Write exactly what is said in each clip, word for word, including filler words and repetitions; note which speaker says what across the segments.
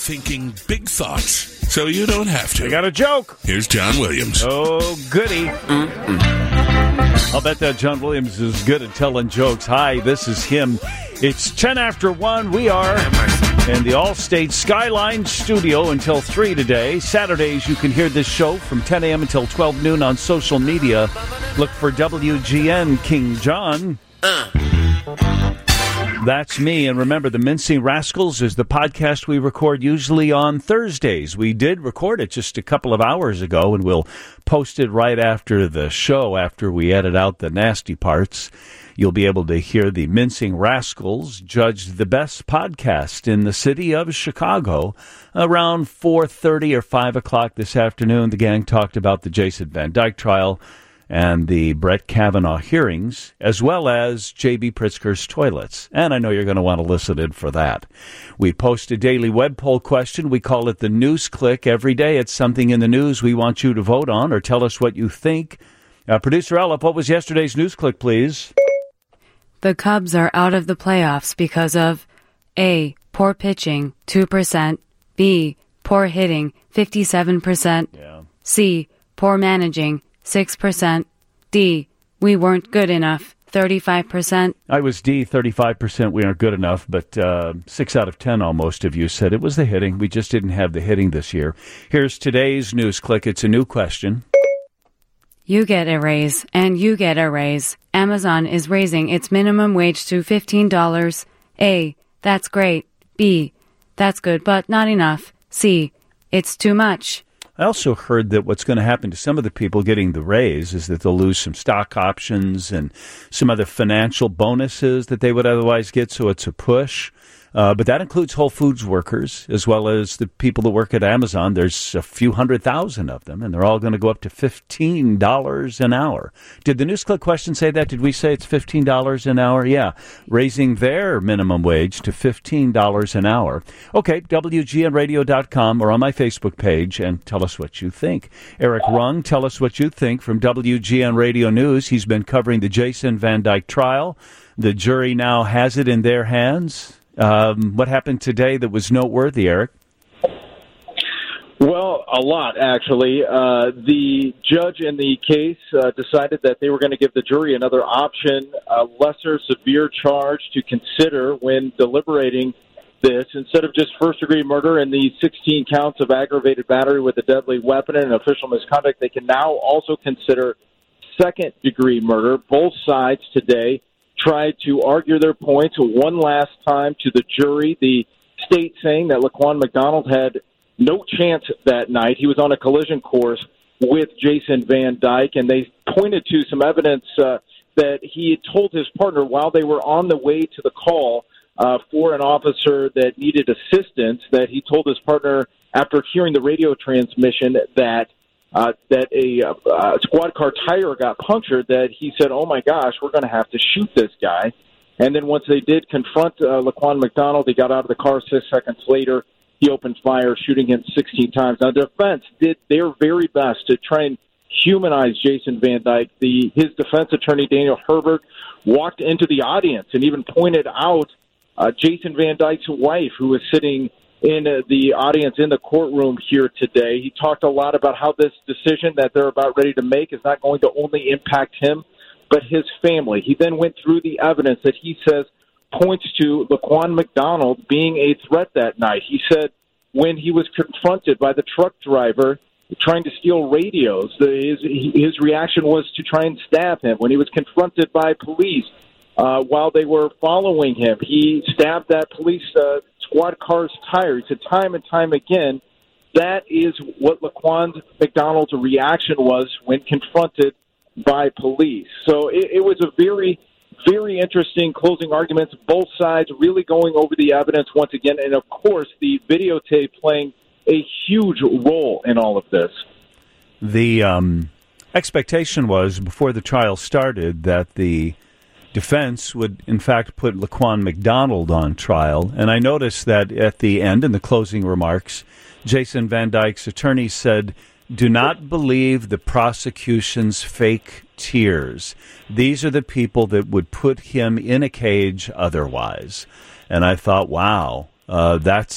Speaker 1: thinking big thoughts so you don't have to.
Speaker 2: I got a joke.
Speaker 1: Here's John Williams.
Speaker 2: Oh, goody. Mm-mm. I'll bet that John Williams is good at telling jokes. Hi, this is him. It's ten after one. We are in the Allstate Skyline studio until three today. Saturdays, you can hear this show from ten a.m. until twelve noon on social media. Look for W G N King John. Uh. That's me. And remember, the Mincing Rascals is the podcast we record usually on Thursdays. We did record it just a couple of hours ago, and we'll post it right after the show, after we edit out the nasty parts. You'll be able to hear the Mincing Rascals judge the best podcast in the city of Chicago. Around four thirty or five o'clock this afternoon, the gang talked about the Jason Van Dyke trial and the Brett Kavanaugh hearings, as well as J B. Pritzker's toilets. And I know you're going to want to listen in for that. We post a daily web poll question. We call it the News Click. Every day it's something in the news we want you to vote on or tell us what you think. Uh, Producer Ella, what was yesterday's News Click, please?
Speaker 3: The Cubs are out of the playoffs because of A, poor pitching, two percent, B, poor hitting, fifty-seven percent, yeah. C, poor managing, six percent, D, we weren't good enough, thirty-five percent.
Speaker 2: I was D, thirty-five percent we aren't good enough, but uh, six out of ten almost of you said it was the hitting. We just didn't have the hitting this year. Here's today's News Click. It's a new question.
Speaker 3: You get a raise, and you get a raise. Amazon is raising its minimum wage to fifteen dollars. A, that's great. B, that's good, but not enough. C, it's too much.
Speaker 2: I also heard that what's going to happen to some of the people getting the raise is that they'll lose some stock options and some other financial bonuses that they would otherwise get, so it's a push. Uh, but that includes Whole Foods workers as well as the people that work at Amazon. There's a few hundred thousand of them, and they're all going to go up to fifteen dollars an hour. Did the News Click question say that? Did we say it's fifteen dollars an hour? Yeah, raising their minimum wage to fifteen dollars an hour. Okay, W G N radio dot com or on my Facebook page, and tell us what you think. Eric Rung, tell us what you think from W G N Radio News. He's been covering the Jason Van Dyke trial. The jury now has it in their hands. Um, what happened today that was noteworthy, Eric?
Speaker 4: Well, a lot, actually. Uh, the judge in the case uh, decided that they were going to give the jury another option, a lesser severe charge to consider when deliberating this. Instead of just first-degree murder and the sixteen counts of aggravated battery with a deadly weapon and official misconduct, they can now also consider second-degree murder. Both sides today tried to argue their points one last time to the jury. The state saying that Laquan McDonald had no chance that night. He was on a collision course with Jason Van Dyke, and they pointed to some evidence uh, that he had told his partner while they were on the way to the call uh, for an officer that needed assistance, that he told his partner after hearing the radio transmission that Uh, that a uh, squad car tire got punctured, that he said, oh, my gosh, we're going to have to shoot this guy. And then once they did confront uh, Laquan McDonald, he got out of the car six seconds later. He opened fire, shooting him sixteen times. Now, the defense did their very best to try and humanize Jason Van Dyke. The, his defense attorney, Daniel Herbert, walked into the audience and even pointed out uh, Jason Van Dyke's wife, who was sitting in uh, the audience in the courtroom here today. He talked a lot about how this decision that they're about ready to make is not going to only impact him, but his family. He then went through the evidence that he says points to Laquan McDonald being a threat that night. He said when he was confronted by the truck driver trying to steal radios, the, his, his reaction was to try and stab him. When he was confronted by police uh, while they were following him, he stabbed that police uh, squad car's tire. He said time and time again, that is what Laquan McDonald's reaction was when confronted by police. So it, it was a very, very interesting closing arguments, both sides really going over the evidence once again, and of course the videotape playing a huge role in all of this.
Speaker 2: The um, expectation was, before the trial started, that the defense would, in fact, put Laquan McDonald on trial. And I noticed that at the end, in the closing remarks, Jason Van Dyke's attorney said, do not believe the prosecution's fake tears. These are the people that would put him in a cage otherwise. And I thought, wow, uh, that's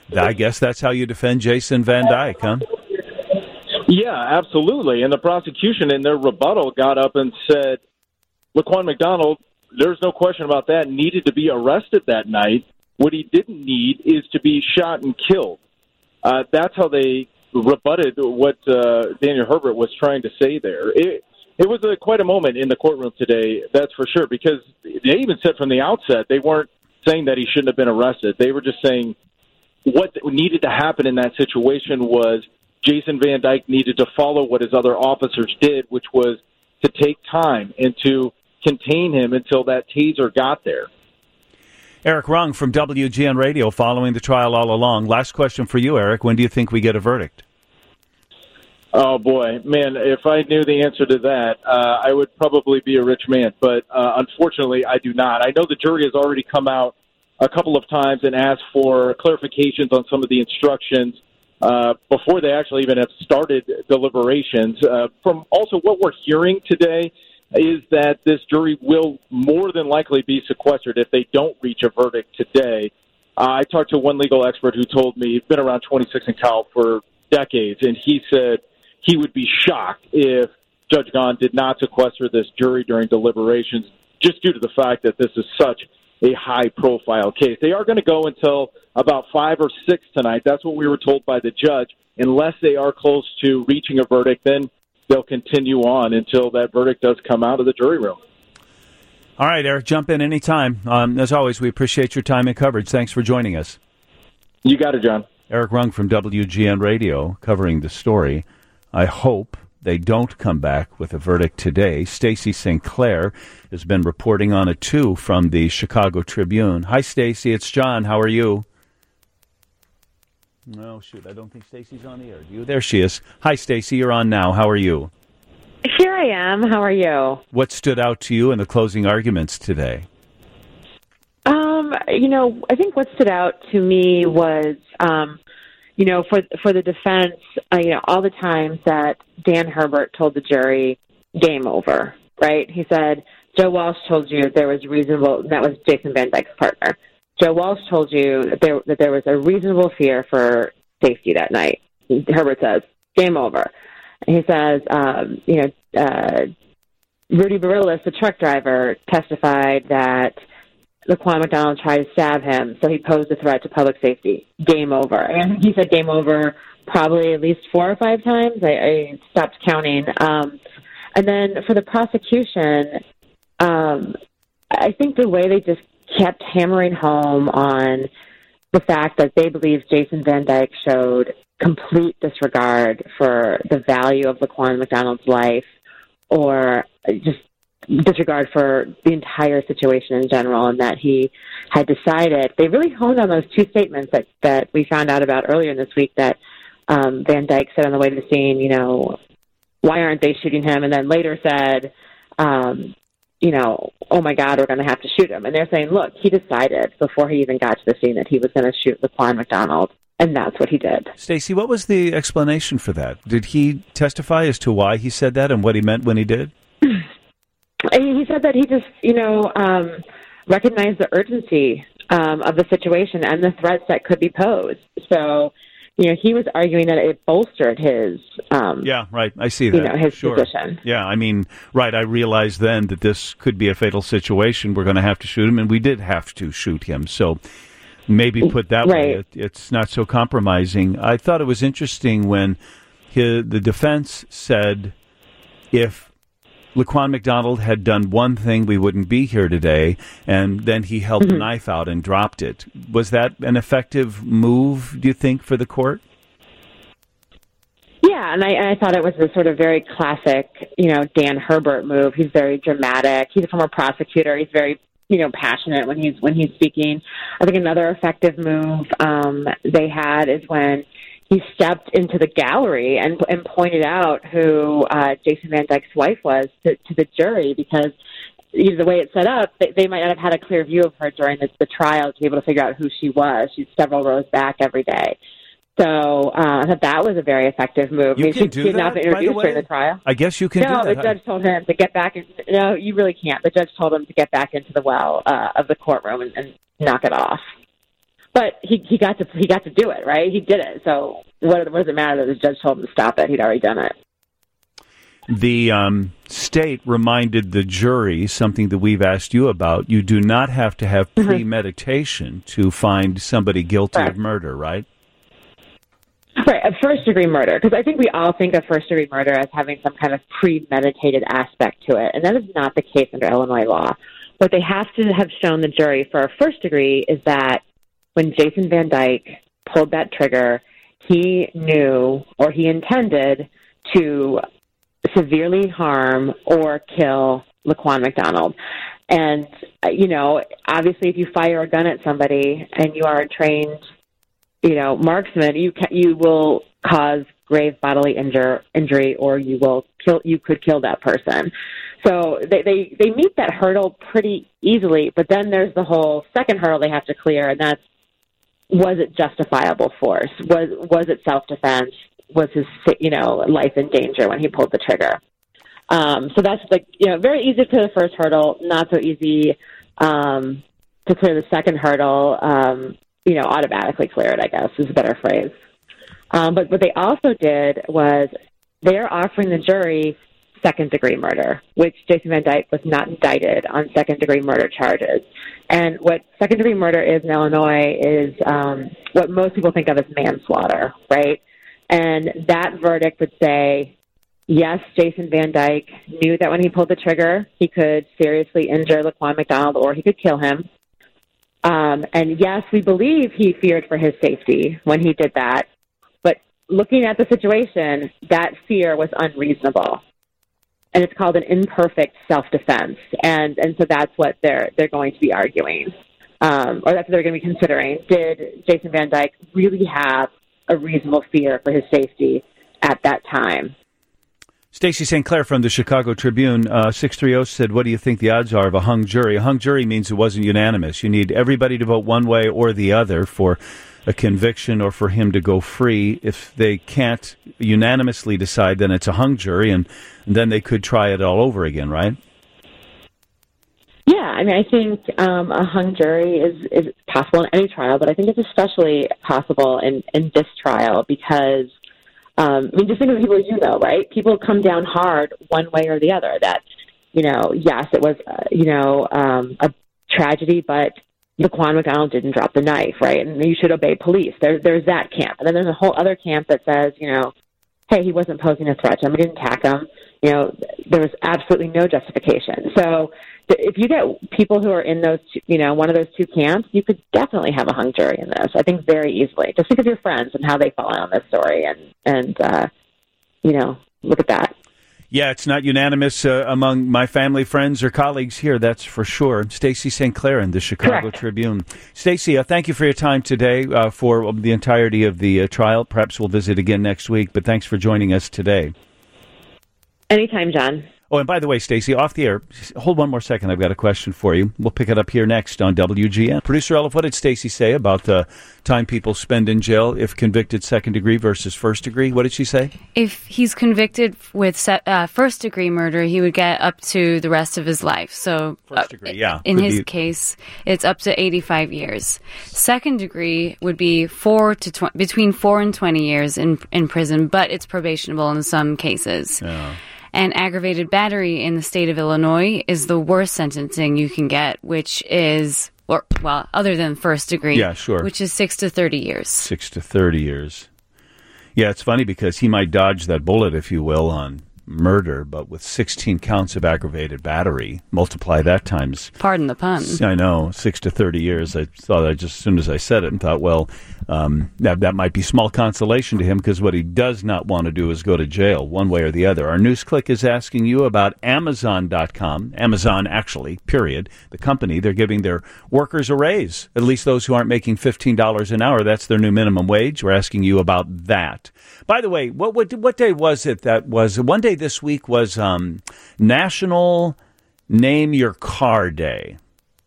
Speaker 2: I guess that's how you defend Jason Van Dyke, huh?
Speaker 4: Yeah, absolutely. And the prosecution in their rebuttal got up and said, Laquan McDonald, there's no question about that, needed to be arrested that night. What he didn't need is to be shot and killed. Uh, that's how they rebutted what uh, Daniel Herbert was trying to say there. It, it was a, quite a moment in the courtroom today, that's for sure, because they even said from the outset they weren't saying that he shouldn't have been arrested. They were just saying what needed to happen in that situation was Jason Van Dyke needed to follow what his other officers did, which was to take time and to contain him until that taser got there.
Speaker 2: Eric Rung from W G N Radio, following the trial all along. Last question for you, Eric. When do you think we get a verdict?
Speaker 4: Oh, boy. Man, if I knew the answer to that, uh, I would probably be a rich man. But uh, unfortunately, I do not. I know the jury has already come out a couple of times and asked for clarifications on some of the instructions uh, before they actually even have started deliberations. Uh, from also what we're hearing today is that this jury will more than likely be sequestered if they don't reach a verdict today. Uh, I talked to one legal expert who told me he's been around twenty-six and Cal for decades, and he said he would be shocked if Judge Gahn did not sequester this jury during deliberations, just due to the fact that this is such a high-profile case. They are going to go until about five or six tonight. That's what we were told by the judge. Unless they are close to reaching a verdict, then they'll continue on until that verdict does come out of the jury room.
Speaker 2: All right, Eric, jump in anytime. Um, as always, we appreciate your time and coverage. Thanks for joining us.
Speaker 4: You got it, John.
Speaker 2: Eric Rung from W G N Radio covering the story. I hope they don't come back with a verdict today. Stacey Saint Clair has been reporting on it, too, from the Chicago Tribune. Hi, Stacey. It's John. How are you? No, shoot. I don't think Stacey's on the air. Do you? There she is. Hi, Stacey. You're on now. How are you?
Speaker 5: Here I am. How are you?
Speaker 2: What stood out to you in the closing arguments today?
Speaker 5: Um, you know, I think what stood out to me was, um, you know, for for the defense, uh, you know, all the times that Dan Herbert told the jury, game over, right? He said, Joe Walsh told you there was reasonable, that was Jason Van Dyke's partner. Joe Walsh told you that there, that there was a reasonable fear for safety that night. Herbert says, game over. And he says, um, you know, uh, Rudy Barillas, the truck driver, testified that Laquan McDonald tried to stab him, so he posed a threat to public safety. Game over. And he said game over probably at least four or five times. I, I stopped counting. Um, and then for the prosecution, um, I think the way they just kept hammering home on the fact that they believe Jason Van Dyke showed complete disregard for the value of Laquan McDonald's life, or just disregard for the entire situation in general, and that he had decided. They really honed on those two statements that, that we found out about earlier in this week, that um, Van Dyke said on the way to the scene, you know, why aren't they shooting him? And then later said, um, you know, oh my God, we're going to have to shoot him. And they're saying, look, he decided before he even got to the scene that he was going to shoot Laquan McDonald, and that's what he did.
Speaker 2: Stacey, what was the explanation for that? Did he testify as to why he said that and what he meant when he did?
Speaker 5: He said that he just, you know, um, recognized the urgency um, of the situation and the threats that could be posed. So, you know, he was arguing that it bolstered his, um,
Speaker 2: yeah, right. I see that.
Speaker 5: You know, his
Speaker 2: sure.
Speaker 5: position.
Speaker 2: Yeah, I mean, right. I realized then that this could be a fatal situation. We're going to have to shoot him, and we did have to shoot him. So maybe put that
Speaker 5: right.
Speaker 2: way, it, it's not so compromising. I thought it was interesting when his, the defense said, if Laquan McDonald had done one thing, we wouldn't be here today, and then he held mm-hmm. the knife out and dropped it. Was that an effective move, do you think, for the court?
Speaker 5: Yeah, and I, and I thought it was a sort of very classic, you know, Dan Herbert move. He's very dramatic. He's a former prosecutor. He's very, you know, passionate when he's when he's speaking. I think another effective move um, they had is when he stepped into the gallery and, and pointed out who uh, Jason Van Dyke's wife was to, to the jury, because you know, the way it's set up, they, they might not have had a clear view of her during the, the trial to be able to figure out who she was. She's several rows back every day. So uh, I thought that was a very effective move.
Speaker 2: You
Speaker 5: I mean,
Speaker 2: can
Speaker 5: she,
Speaker 2: do
Speaker 5: she had
Speaker 2: that,
Speaker 5: not been introduced during the trial.
Speaker 2: I guess you can
Speaker 5: no,
Speaker 2: do that.
Speaker 5: No, the judge told him to get back. In, no, you really can't. The judge told him to get back into the well uh, of the courtroom and, and knock it off. but he he got to he got to do it, right? He did it. So what, what does it matter that the judge told him to stop it? He'd already done it.
Speaker 2: The um, state reminded the jury something that we've asked you about. You do not have to have
Speaker 5: Mm-hmm.
Speaker 2: premeditation to find somebody guilty
Speaker 5: Right.
Speaker 2: of murder, right?
Speaker 5: Right, of first-degree murder, because I think we all think of first-degree murder as having some kind of premeditated aspect to it, and that is not the case under Illinois law. What they have to have shown the jury for a first degree is that when Jason Van Dyke pulled that trigger, he knew or he intended to severely harm or kill Laquan McDonald. And, uh, you know, obviously if you fire a gun at somebody and you are a trained, you know, marksman, you ca- you will cause grave bodily injure, injury or you will kill, you could kill that person. So they, they, they meet that hurdle pretty easily, but then there's the whole second hurdle they have to clear, and that's, was it justifiable force? Was was it self-defense? Was his, you know, life in danger when he pulled the trigger? Um, so that's, like, you know, very easy to clear the first hurdle, not so easy um, to clear the second hurdle, um, you know, automatically clear it, I guess, is a better phrase. Um, but what they also did was they're offering the jury second-degree murder, which Jason Van Dyke was not indicted on second-degree murder charges. And what second-degree murder is in Illinois is um, what most people think of as manslaughter, right? And that verdict would say, yes, Jason Van Dyke knew that when he pulled the trigger, he could seriously injure Laquan McDonald or he could kill him. Um, and yes, we believe he feared for his safety when he did that. But looking at the situation, that fear was unreasonable. And it's called an imperfect self-defense, and and so that's what they're they're going to be arguing, um, or that's what they're going to be considering. Did Jason Van Dyke really have a reasonable fear for his safety at that time?
Speaker 2: Stacey Saint Clair from the Chicago Tribune, uh, six three zero said, what do you think the odds are of a hung jury? A hung jury means it wasn't unanimous. You need everybody to vote one way or the other for a conviction or for him to go free. If they can't unanimously decide, then it's a hung jury, and, and then they could try it all over again, right?
Speaker 5: Yeah, I mean, I think um, a hung jury is, is possible in any trial, but I think it's especially possible in, in this trial because, um, I mean, just think of the people you know, right? People come down hard one way or the other. That, you know, yes, it was, uh, you know, um, a tragedy, but Laquan McDonald didn't drop the knife, right? And you should obey police. There, there's that camp. And then there's a whole other camp that says, you know, hey, he wasn't posing a threat to him. We didn't attack him. You know, there was absolutely no justification. So if you get people who are in those, two, you know, one of those two camps, you could definitely have a hung jury in this, I think, very easily. Just think of your friends and how they fall out on this story and, and uh, you know, look at that.
Speaker 2: Yeah, it's not unanimous uh, among my family, friends, or colleagues here, that's for sure. Stacey Saint Clair in the Chicago
Speaker 5: Correct.
Speaker 2: Tribune. Stacey, uh, thank you for your time today uh, for the entirety of the uh, trial. Perhaps we'll visit again next week, but thanks for joining us today.
Speaker 5: Anytime, John.
Speaker 2: Oh, and by the way, Stacey, off the air, hold one more second. I've got a question for you. We'll pick it up here next on W G N. Producer Elif, what did Stacey say about the time people spend in jail if convicted second degree versus first degree? What did she say?
Speaker 3: If he's convicted with se- uh, first degree murder, he would get up to the rest of his life. So,
Speaker 2: First degree, yeah.
Speaker 3: In
Speaker 2: Could
Speaker 3: his
Speaker 2: be-
Speaker 3: case, it's up to eighty-five years. Second degree would be four to tw- between four and twenty years in in prison, but it's probationable in some cases.
Speaker 2: Yeah.
Speaker 3: And aggravated battery in the state of Illinois is the worst sentencing you can get, which is, or, well, other than first degree,
Speaker 2: Yeah, sure.
Speaker 3: which is six to thirty years.
Speaker 2: Six to thirty years. Yeah, it's funny because he might dodge that bullet, if you will, on murder, but with sixteen counts of aggravated battery, multiply that times.
Speaker 3: Pardon the pun.
Speaker 2: I know, six to thirty years. I thought I just, as soon as I said it, and thought, well, um, that that might be small consolation to him because what he does not want to do is go to jail one way or the other. Our news click is asking you about Amazon dot com. Amazon, actually, period. The company, they're giving their workers a raise, at least those who aren't making fifteen dollars an hour. That's their new minimum wage. We're asking you about that. By the way, what what, what day was it that was? One day this week was um, National Name Your Car Day.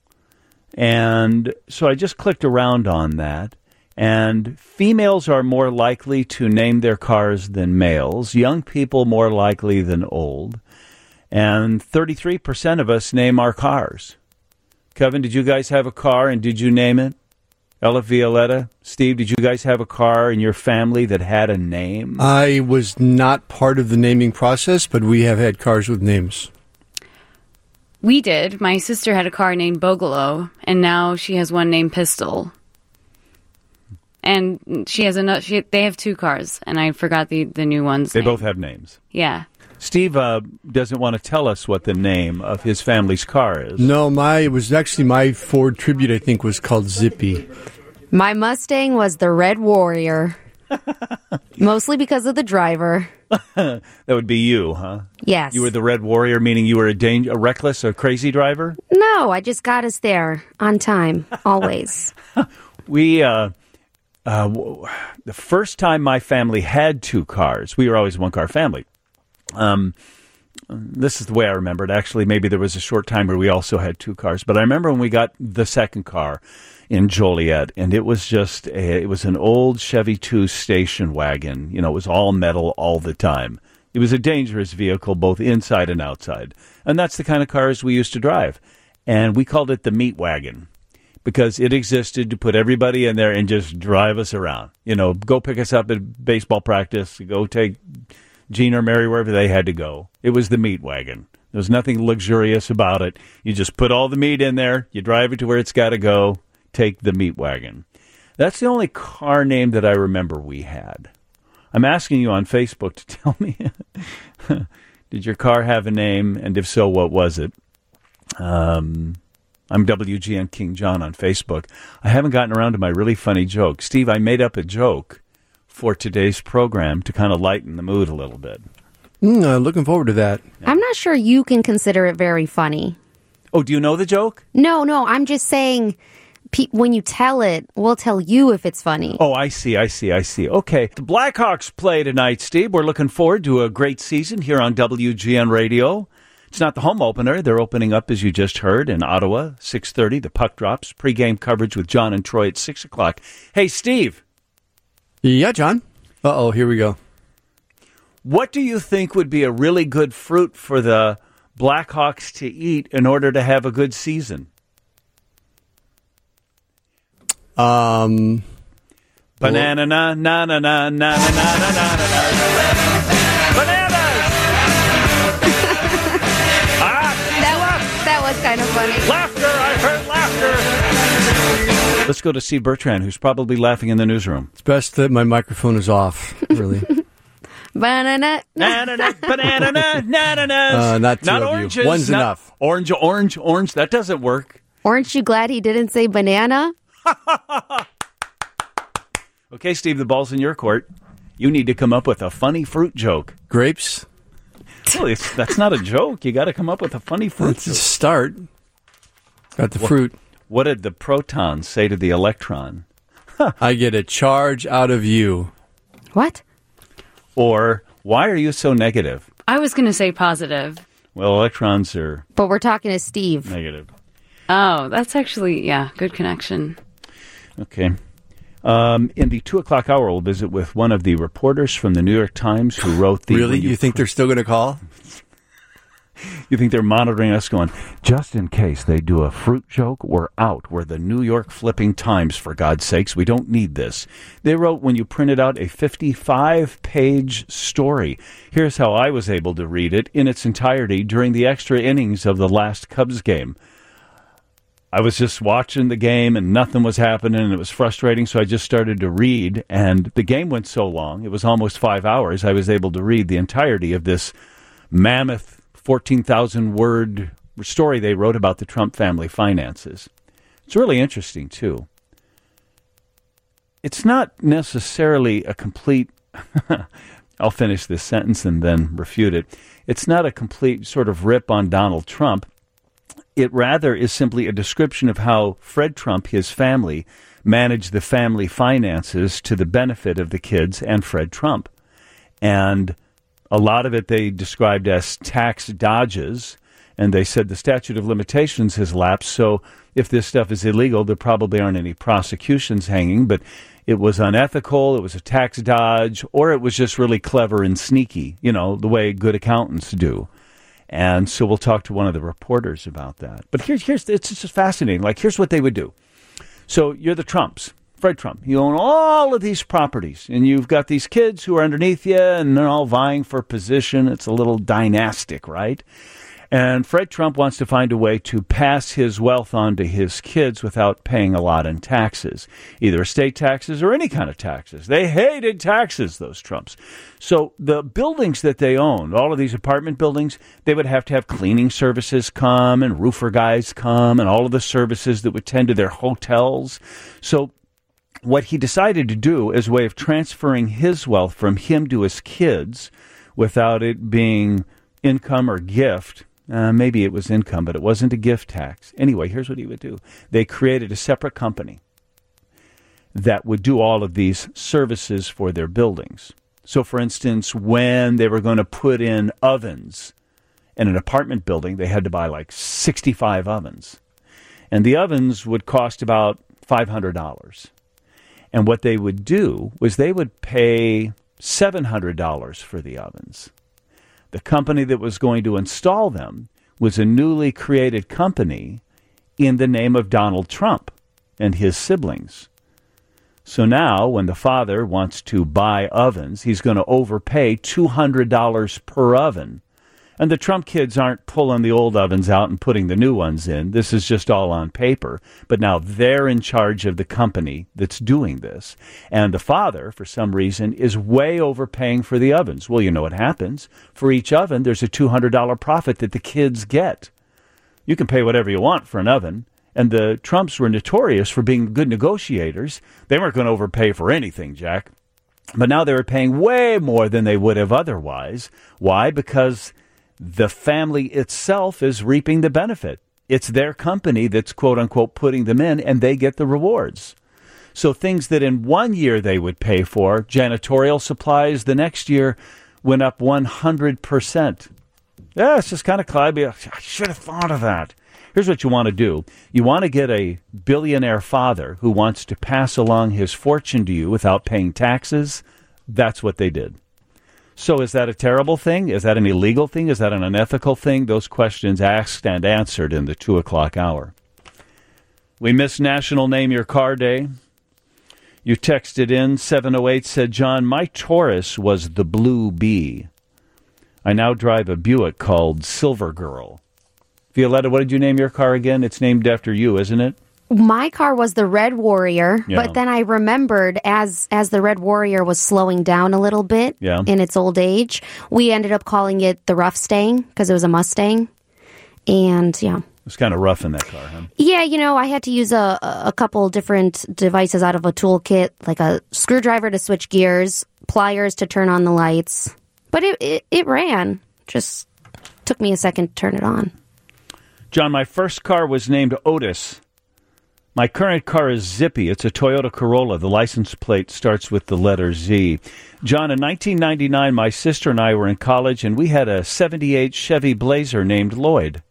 Speaker 2: And so I just clicked around on that. And females are more likely to name their cars than males. Young people more likely than old. And thirty-three percent of us name our cars. Kevin, did you guys have a car and did you name it? Ella Violetta, Steve, did you guys have a car in your family that had a name?
Speaker 6: I was not part of the naming process, but we have had cars with names.
Speaker 3: We did. My sister had a car named Bogolo, and now she has one named Pistol. And she has another. She, they have two cars, and I forgot the, the new ones.
Speaker 2: They
Speaker 3: name.
Speaker 2: both have names.
Speaker 3: Yeah.
Speaker 2: Steve uh, doesn't want to tell us what the name of his family's car is.
Speaker 6: No, my it was actually my Ford Tribute, I think, was called Zippy.
Speaker 7: My Mustang was the Red Warrior, mostly because of the driver.
Speaker 2: That would be you, huh?
Speaker 7: Yes.
Speaker 2: You were the Red Warrior, meaning you were a, dang- a reckless or crazy driver?
Speaker 7: No, I just got us there on time, always.
Speaker 2: We, uh, uh, w- the first time my family had two cars, we were always a one-car family. Um, this is the way I remember it. Actually, maybe there was a short time where we also had two cars. But I remember when we got the second car in Joliet, and it was just a, it was an old Chevy two station wagon. You know, it was all metal all the time. It was a dangerous vehicle, both inside and outside. And that's the kind of cars we used to drive. And we called it the meat wagon because it existed to put everybody in there and just drive us around. You know, go pick us up at baseball practice, go take Gene or Mary wherever they had to go. It was the meat wagon. There was nothing luxurious about it. You just put all the meat in there, you drive it to where it's got to go, take the meat wagon. That's the only car name that I remember we had. I'm asking you on Facebook to tell me, did your car have a name, and if so, what was it? Um, I'm W G N King John on Facebook. I haven't gotten around to my really funny joke. Steve, I made up a joke for today's program to kind of lighten the mood a little bit.
Speaker 6: Mm, uh, looking forward to that.
Speaker 7: I'm not sure you can consider it very funny.
Speaker 2: Oh, do you know the joke?
Speaker 7: No, no, I'm just saying pe- when you tell it, we'll tell you if it's funny.
Speaker 2: Oh, I see, I see, I see. Okay. The Blackhawks play tonight, Steve. We're looking forward to a great season here on W G N Radio. It's not the home opener. They're opening up, as you just heard, in Ottawa, six thirty. The puck drops. Pre-game coverage with John and Troy at six o'clock. Hey, Steve.
Speaker 6: Yeah, John. Uh-oh, here we go.
Speaker 2: What do you think would be a really good fruit for the Blackhawks to eat in order to have a good season?
Speaker 6: Um,
Speaker 2: Banana, na, na, na, na, na, na, na, na, na, na. Bananas! ah,
Speaker 7: That, that was kind of funny.
Speaker 2: laughter! I heard laughter! Let's go to Steve Bertrand, who's probably laughing in the newsroom.
Speaker 6: it's best that my microphone is off, really.
Speaker 7: Banana.
Speaker 2: Banana, banana, bananas.
Speaker 6: Uh, not two
Speaker 2: not
Speaker 6: of you.
Speaker 2: oranges.
Speaker 6: One's
Speaker 2: not
Speaker 6: enough.
Speaker 2: Orange, orange, orange. That doesn't work.
Speaker 7: Aren't you glad he didn't say banana?
Speaker 2: Okay, Steve, the ball's in your court. You need to come up with a funny fruit joke.
Speaker 6: Grapes?
Speaker 2: Really, it's, that's not a joke. You got to come up with a funny fruit
Speaker 6: Let's
Speaker 2: joke.
Speaker 6: start. Got the fruit.
Speaker 2: What did the proton say to the electron?
Speaker 6: I get a charge out of you.
Speaker 7: What?
Speaker 2: Or, why are you so negative?
Speaker 3: I was going to say positive.
Speaker 2: Well, electrons are
Speaker 7: But we're talking to Steve.
Speaker 2: negative.
Speaker 3: Oh, that's actually, yeah, good connection.
Speaker 2: Okay. Um, in the two o'clock hour, we'll visit with one of the reporters from the New York Times who wrote the...
Speaker 6: Really?
Speaker 2: when
Speaker 6: You think they're still going to call?
Speaker 2: You think they're monitoring us going, just in case they do a fruit joke, we're out. We're the New York flipping Times, for God's sakes. We don't need this. They wrote, when you printed out a fifty-five page story. Here's how I was able to read it in its entirety during the extra innings of the last Cubs game. I was just watching the game and nothing was happening and it was frustrating, so I just started to read. And the game went so long, it was almost five hours, I was able to read the entirety of this mammoth fourteen thousand word story they wrote about the Trump family finances. It's really interesting, too. It's not necessarily a complete... I'll finish this sentence and then refute it. It's not a complete sort of rip on Donald Trump. It rather is simply a description of how Fred Trump, his family, managed the family finances to the benefit of the kids and Fred Trump. And a lot of it they described as tax dodges, and they said the statute of limitations has lapsed, so if this stuff is illegal, there probably aren't any prosecutions hanging, but it was unethical, it was a tax dodge, or it was just really clever and sneaky, you know, the way good accountants do. And so we'll talk to one of the reporters about that. But here's, here's it's just fascinating. Like, here's what they would do. So you're the Trumps, Fred Trump. You own all of these properties, and you've got these kids who are underneath you, and they're all vying for position. It's a little dynastic, right? And Fred Trump wants to find a way to pass his wealth on to his kids without paying a lot in taxes, either estate taxes or any kind of taxes. They hated taxes, those Trumps. So the buildings that they own, all of these apartment buildings, they would have to have cleaning services come and roofer guys come and all of the services that would tend to their hotels. So what he decided to do as a way of transferring his wealth from him to his kids without it being income or gift, Uh, maybe it was income, but it wasn't a gift tax. Anyway, here's what he would do. They created a separate company that would do all of these services for their buildings. So, for instance, when they were going to put in ovens in an apartment building, they had to buy like sixty-five ovens. And the ovens would cost about five hundred dollars. And what they would do was they would pay seven hundred dollars for the ovens. The company that was going to install them was a newly created company in the name of Donald Trump and his siblings. So now when the father wants to buy ovens, he's going to overpay two hundred dollars per oven. And the Trump kids aren't pulling the old ovens out and putting the new ones in. This is just all on paper. But now they're in charge of the company that's doing this. And the father, for some reason, is way overpaying for the ovens. Well, you know what happens. For each oven, there's a two hundred dollars profit that the kids get. You can pay whatever you want for an oven. And the Trumps were notorious for being good negotiators. They weren't going to overpay for anything, Jack. But now they were paying way more than they would have otherwise. Why? Because the family itself is reaping the benefit. It's their company that's, quote unquote, putting them in, and they get the rewards. So things that in one year they would pay for, janitorial supplies, the next year went up one hundred percent. Yeah, it's just kind of cloudy. I should have thought of that. Here's what you want to do. You want to get a billionaire father who wants to pass along his fortune to you without paying taxes. That's what they did. So is that a terrible thing? Is that an illegal thing? Is that an unethical thing? Those questions asked and answered in the two o'clock hour. We missed National Name Your Car Day. You texted in, seven oh eight said, John, my Taurus was the Blue Bee. I now drive a Buick called Silver Girl. Violetta, what did you name your car again? It's named after you, isn't it?
Speaker 7: My car was the Red Warrior,
Speaker 2: Yeah.
Speaker 7: but then I remembered as as the Red Warrior was slowing down a little bit
Speaker 2: Yeah.
Speaker 7: in its old age, we ended up calling it the Rough Stang because it was a Mustang. And yeah.
Speaker 2: It was kind of rough in that car, huh?
Speaker 7: Yeah, you know, I had to use a, a couple different devices out of a toolkit, like a screwdriver to switch gears, pliers to turn on the lights. But it, it, it ran. Just took me a second to turn it on.
Speaker 2: John, my first car was named Otis. My current car is Zippy. It's a Toyota Corolla. The license plate starts with the letter Z. John, in nineteen ninety-nine, my sister and I were in college, and we had a seventy-eight Chevy Blazer named Lloyd.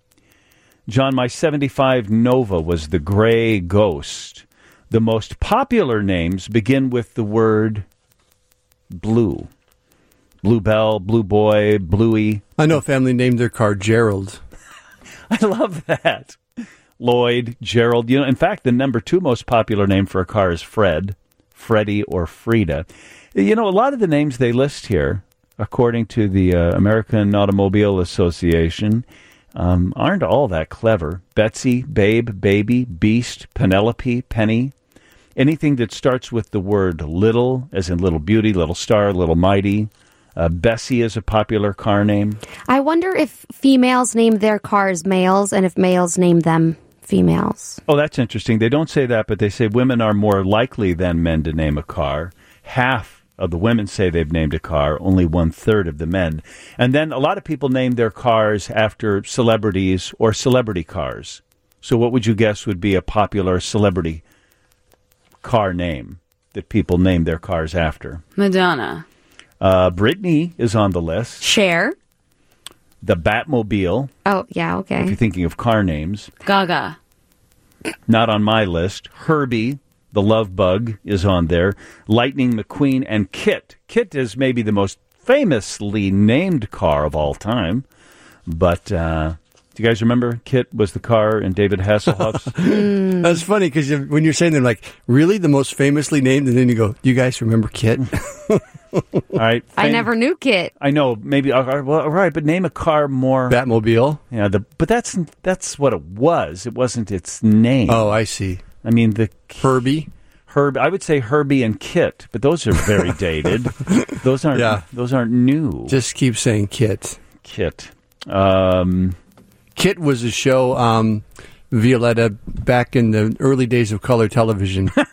Speaker 2: John, my seventy-five Nova was the Gray Ghost. The most popular names begin with the word blue. Bluebell, Blue Boy, Bluey.
Speaker 6: I know a family named their car Gerald.
Speaker 2: I love that. Lloyd, Gerald. You know, in fact, the number two most popular name for a car is Fred, Freddie, or Frida. You know, a lot of the names they list here, according to the uh, American Automobile Association, um, aren't all that clever. Betsy, Babe, Baby, Beast, Penelope, Penny. Anything that starts with the word little, as in Little Beauty, Little Star, Little Mighty. Uh, Bessie is a popular car name.
Speaker 7: I wonder if females name their cars males and if males name them females.
Speaker 2: Oh, that's interesting. They don't say that, but they say women are more likely than men to name a car. Half of the women say they've named a car, only one-third of the men. And then a lot of people name their cars after celebrities or celebrity cars. So what would you guess would be a popular celebrity car name that people name their cars after?
Speaker 3: Madonna.
Speaker 2: Uh, Britney is on the list.
Speaker 7: Cher.
Speaker 2: The Batmobile,
Speaker 7: Oh, yeah,
Speaker 2: if you're
Speaker 7: okay.
Speaker 2: thinking of car names.
Speaker 3: Gaga.
Speaker 2: Not on my list. Herbie, the Love Bug, is on there. Lightning McQueen and Kit. Kit is maybe the most famously named car of all time. But uh, Do you guys remember Kit was the car in David Hasselhoff's?
Speaker 6: That's funny because when you're saying they're like, really the most famously named, and then you go, do you guys remember Kit?
Speaker 2: All right.
Speaker 7: I never knew Kit.
Speaker 2: I know, maybe, all right, well, all right, but name a car more.
Speaker 6: Batmobile?
Speaker 2: Yeah, the, but that's that's what it was. It wasn't its name.
Speaker 6: Oh, I see.
Speaker 2: I mean, the
Speaker 6: Herbie?
Speaker 2: Herb, I would say Herbie and Kit, but those are very dated. Those aren't,
Speaker 6: Yeah.
Speaker 2: those aren't new.
Speaker 6: Just keep saying Kit.
Speaker 2: Kit. Um...
Speaker 6: Kit was a show, um, Violetta, back in the early days of color television.
Speaker 7: Did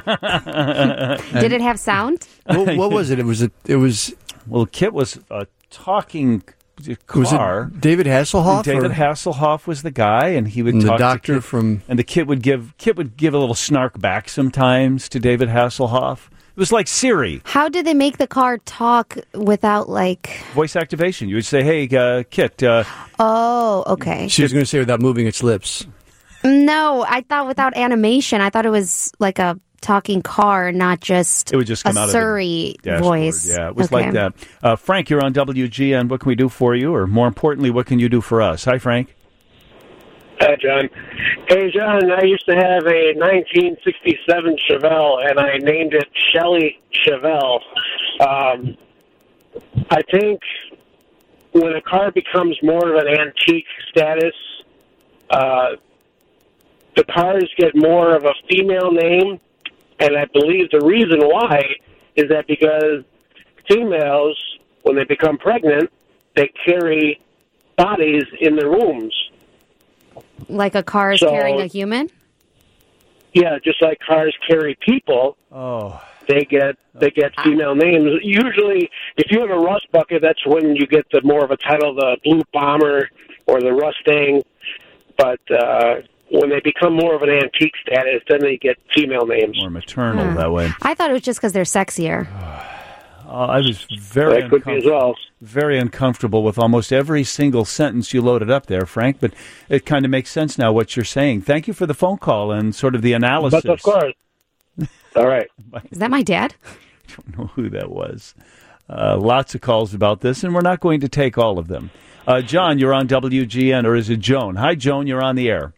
Speaker 7: it have sound?
Speaker 6: what, what was it? It was a, it was.
Speaker 2: Well, Kit was a talking car.
Speaker 6: Was it David Hasselhoff?
Speaker 2: David
Speaker 6: or?
Speaker 2: Hasselhoff was the guy, and he would
Speaker 6: And the
Speaker 2: talk
Speaker 6: doctor
Speaker 2: to Kit,
Speaker 6: from-
Speaker 2: and the Kit would give Kit would give a little snark back sometimes to David Hasselhoff. It was like Siri.
Speaker 7: How did they make the car talk without, like...
Speaker 2: Voice activation. You would say, hey, uh, Kit. Uh,
Speaker 7: oh, okay.
Speaker 6: She was going to say without moving its lips.
Speaker 7: No, I thought without animation. I thought it was like a talking car, not just,
Speaker 2: it would just come
Speaker 7: a
Speaker 2: out
Speaker 7: Surrey
Speaker 2: of the dashboard.
Speaker 7: voice.
Speaker 2: Yeah, it was
Speaker 7: Okay.
Speaker 2: like that. Uh, Frank, you're on W G N. What can we do for you? Or more importantly, what can you do for us? Hi, Frank.
Speaker 8: Hi, John. Hey, John, I used to have a nineteen sixty-seven Chevelle, and I named it Shelley Chevelle. Um, I think when a car becomes more of an antique status, uh, the cars get more of a female name, and I believe the reason why is that because females, when they become pregnant, they carry bodies in their wombs.
Speaker 7: Like a car is
Speaker 8: So-
Speaker 7: carrying a human?
Speaker 8: Yeah, just like cars carry people,
Speaker 2: Oh,
Speaker 8: they get they get female names. Usually, if you have a rust bucket, that's when you get the more of a title, the Blue Bomber or the Rustang. But uh, when they become more of an antique status, then they get female names.
Speaker 2: more maternal
Speaker 7: Hmm.
Speaker 2: that way.
Speaker 7: I thought it was just because they're sexier.
Speaker 2: Uh, I was very
Speaker 8: That could be as
Speaker 2: uncomfortable,
Speaker 8: well.
Speaker 2: very uncomfortable with almost every single sentence you loaded up there, Frank. But it kind of makes sense now what you're saying. Thank you for the phone call and sort of the analysis.
Speaker 8: But of course. All right.
Speaker 7: Is that my dad?
Speaker 2: I don't know who that was. Uh, lots of calls about this, and we're not going to take all of them. Uh, John, you're on W G N, or is it Joan? Hi, Joan, you're on the air.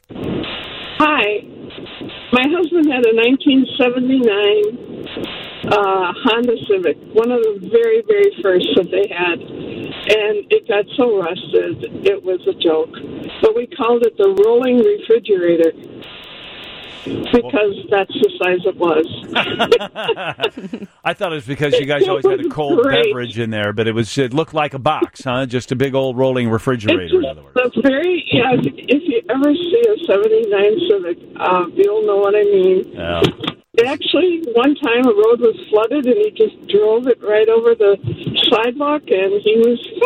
Speaker 9: Hi. My husband had a nineteen seventy-nine uh, Honda Civic, one of the very, very first that they had. And it got so rusted, it was a joke. But we called it the rolling refrigerator because that's the size it was.
Speaker 2: I thought it was because you guys always had a cold
Speaker 9: Great.
Speaker 2: beverage in there, but it was it looked like a box, huh? Just a big old rolling refrigerator,
Speaker 9: It's
Speaker 2: in
Speaker 9: just,
Speaker 2: other words.
Speaker 9: that's very, yeah, if if you ever see a seventy-nine Civic, uh, you'll know what I mean.
Speaker 2: Yeah.
Speaker 9: Actually, one time a road was flooded and he just drove it right over the sidewalk and he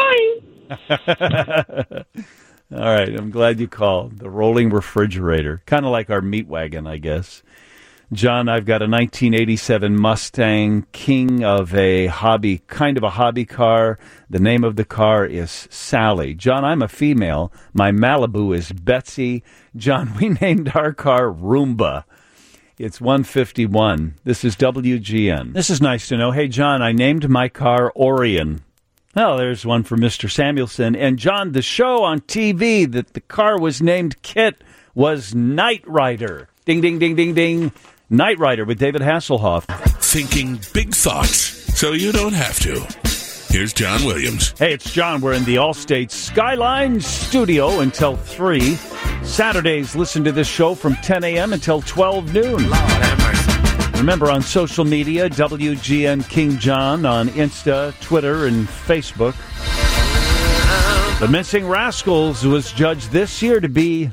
Speaker 9: was fine.
Speaker 2: All right, I'm glad you called. The rolling refrigerator. Kind of like our meat wagon, I guess. John, I've got a nineteen eighty-seven Mustang, king of a hobby, kind of a hobby car. The name of the car is Sally. John, I'm a female. My Malibu is Betsy. John, we named our car Roomba. It's one fifty-one. This is W G N. This is nice to know. Hey, John, I named my car Orion. Well, there's one for Mister Samuelson. And, John, the show on T V that the car was named Kit was Knight Rider. Ding, ding, ding, ding, ding. Knight Rider with David Hasselhoff.
Speaker 1: Thinking big thoughts so you don't have to. Here's John Williams.
Speaker 2: Hey, it's John. We're in the Allstate Skyline studio until three. Saturdays, listen to this show from ten a.m. until twelve noon. Remember, on social media, W G N King John on Insta, Twitter, and Facebook. The Missing Rascals was judged this year to be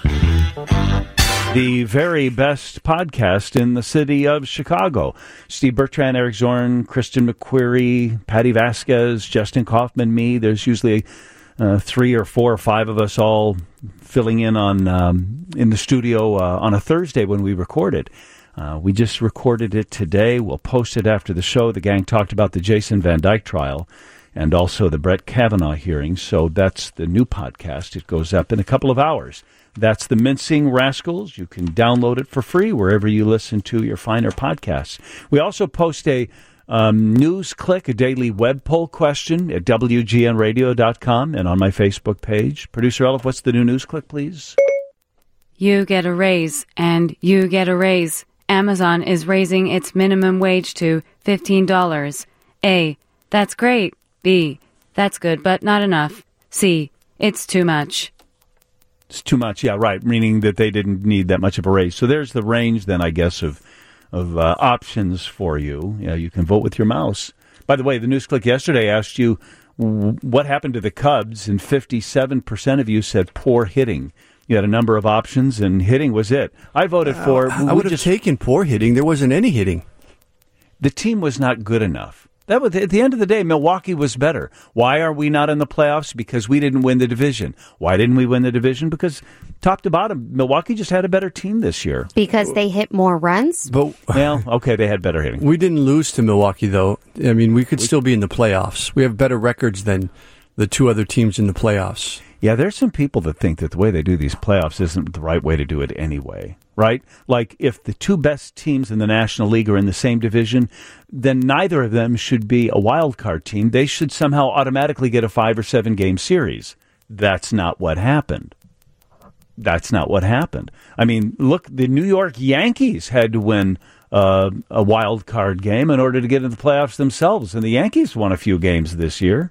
Speaker 2: the very best podcast in the city of Chicago. Steve Bertrand, Eric Zorn, Kristen McQuarrie, Patty Vasquez, Justin Kaufman, me. There's usually uh, three or four or five of us all filling in on um, in the studio uh, on a Thursday when we record it. Uh, we just recorded it today. We'll post it after the show. The gang talked about the Jason Van Dyke trial and also the Brett Kavanaugh hearing. So that's the new podcast. It goes up in a couple of hours. That's the Mincing Rascals. You can download it for free wherever you listen to your finer podcasts. We also post a Um, News Click, a daily web poll question at W G N radio dot com and on my Facebook page. Producer Elif, what's the new News Click, please?
Speaker 3: You get a raise, and you get a raise. Amazon is raising its minimum wage to fifteen dollars. A. That's great. B. That's good, but not enough. C. It's too much.
Speaker 2: It's too much, yeah, right, meaning that they didn't need that much of a raise. So there's the range, then, I guess, of of uh, options for you. Yeah, you can vote with your mouse. By the way, the News Click yesterday asked you w- what happened to the Cubs, and fifty-seven percent of you said poor hitting. You had a number of options, and hitting was it. I voted for...
Speaker 6: Uh, I would have just, taken poor hitting. There wasn't any hitting.
Speaker 2: The team was not good enough. That was, at the end of the day, Milwaukee was better. Why are we not in the playoffs? Because we didn't win the division. Why didn't we win the division? Because top to bottom, Milwaukee just had a better team this year.
Speaker 7: Because they hit more runs?
Speaker 2: But well, okay, they had better hitting.
Speaker 6: We didn't lose to Milwaukee, though. I mean, we could we, still be in the playoffs. We have better records than the two other teams in the playoffs.
Speaker 2: Yeah, there's some people that think that the way they do these playoffs isn't the right way to do it anyway, right? Like, if the two best teams in the National League are in the same division, then neither of them should be a wild card team. They should somehow automatically get a five or seven game series. That's not what happened. That's not what happened. I mean, look, the New York Yankees had to win uh, a wild card game in order to get into the playoffs themselves, and the Yankees won a few games this year.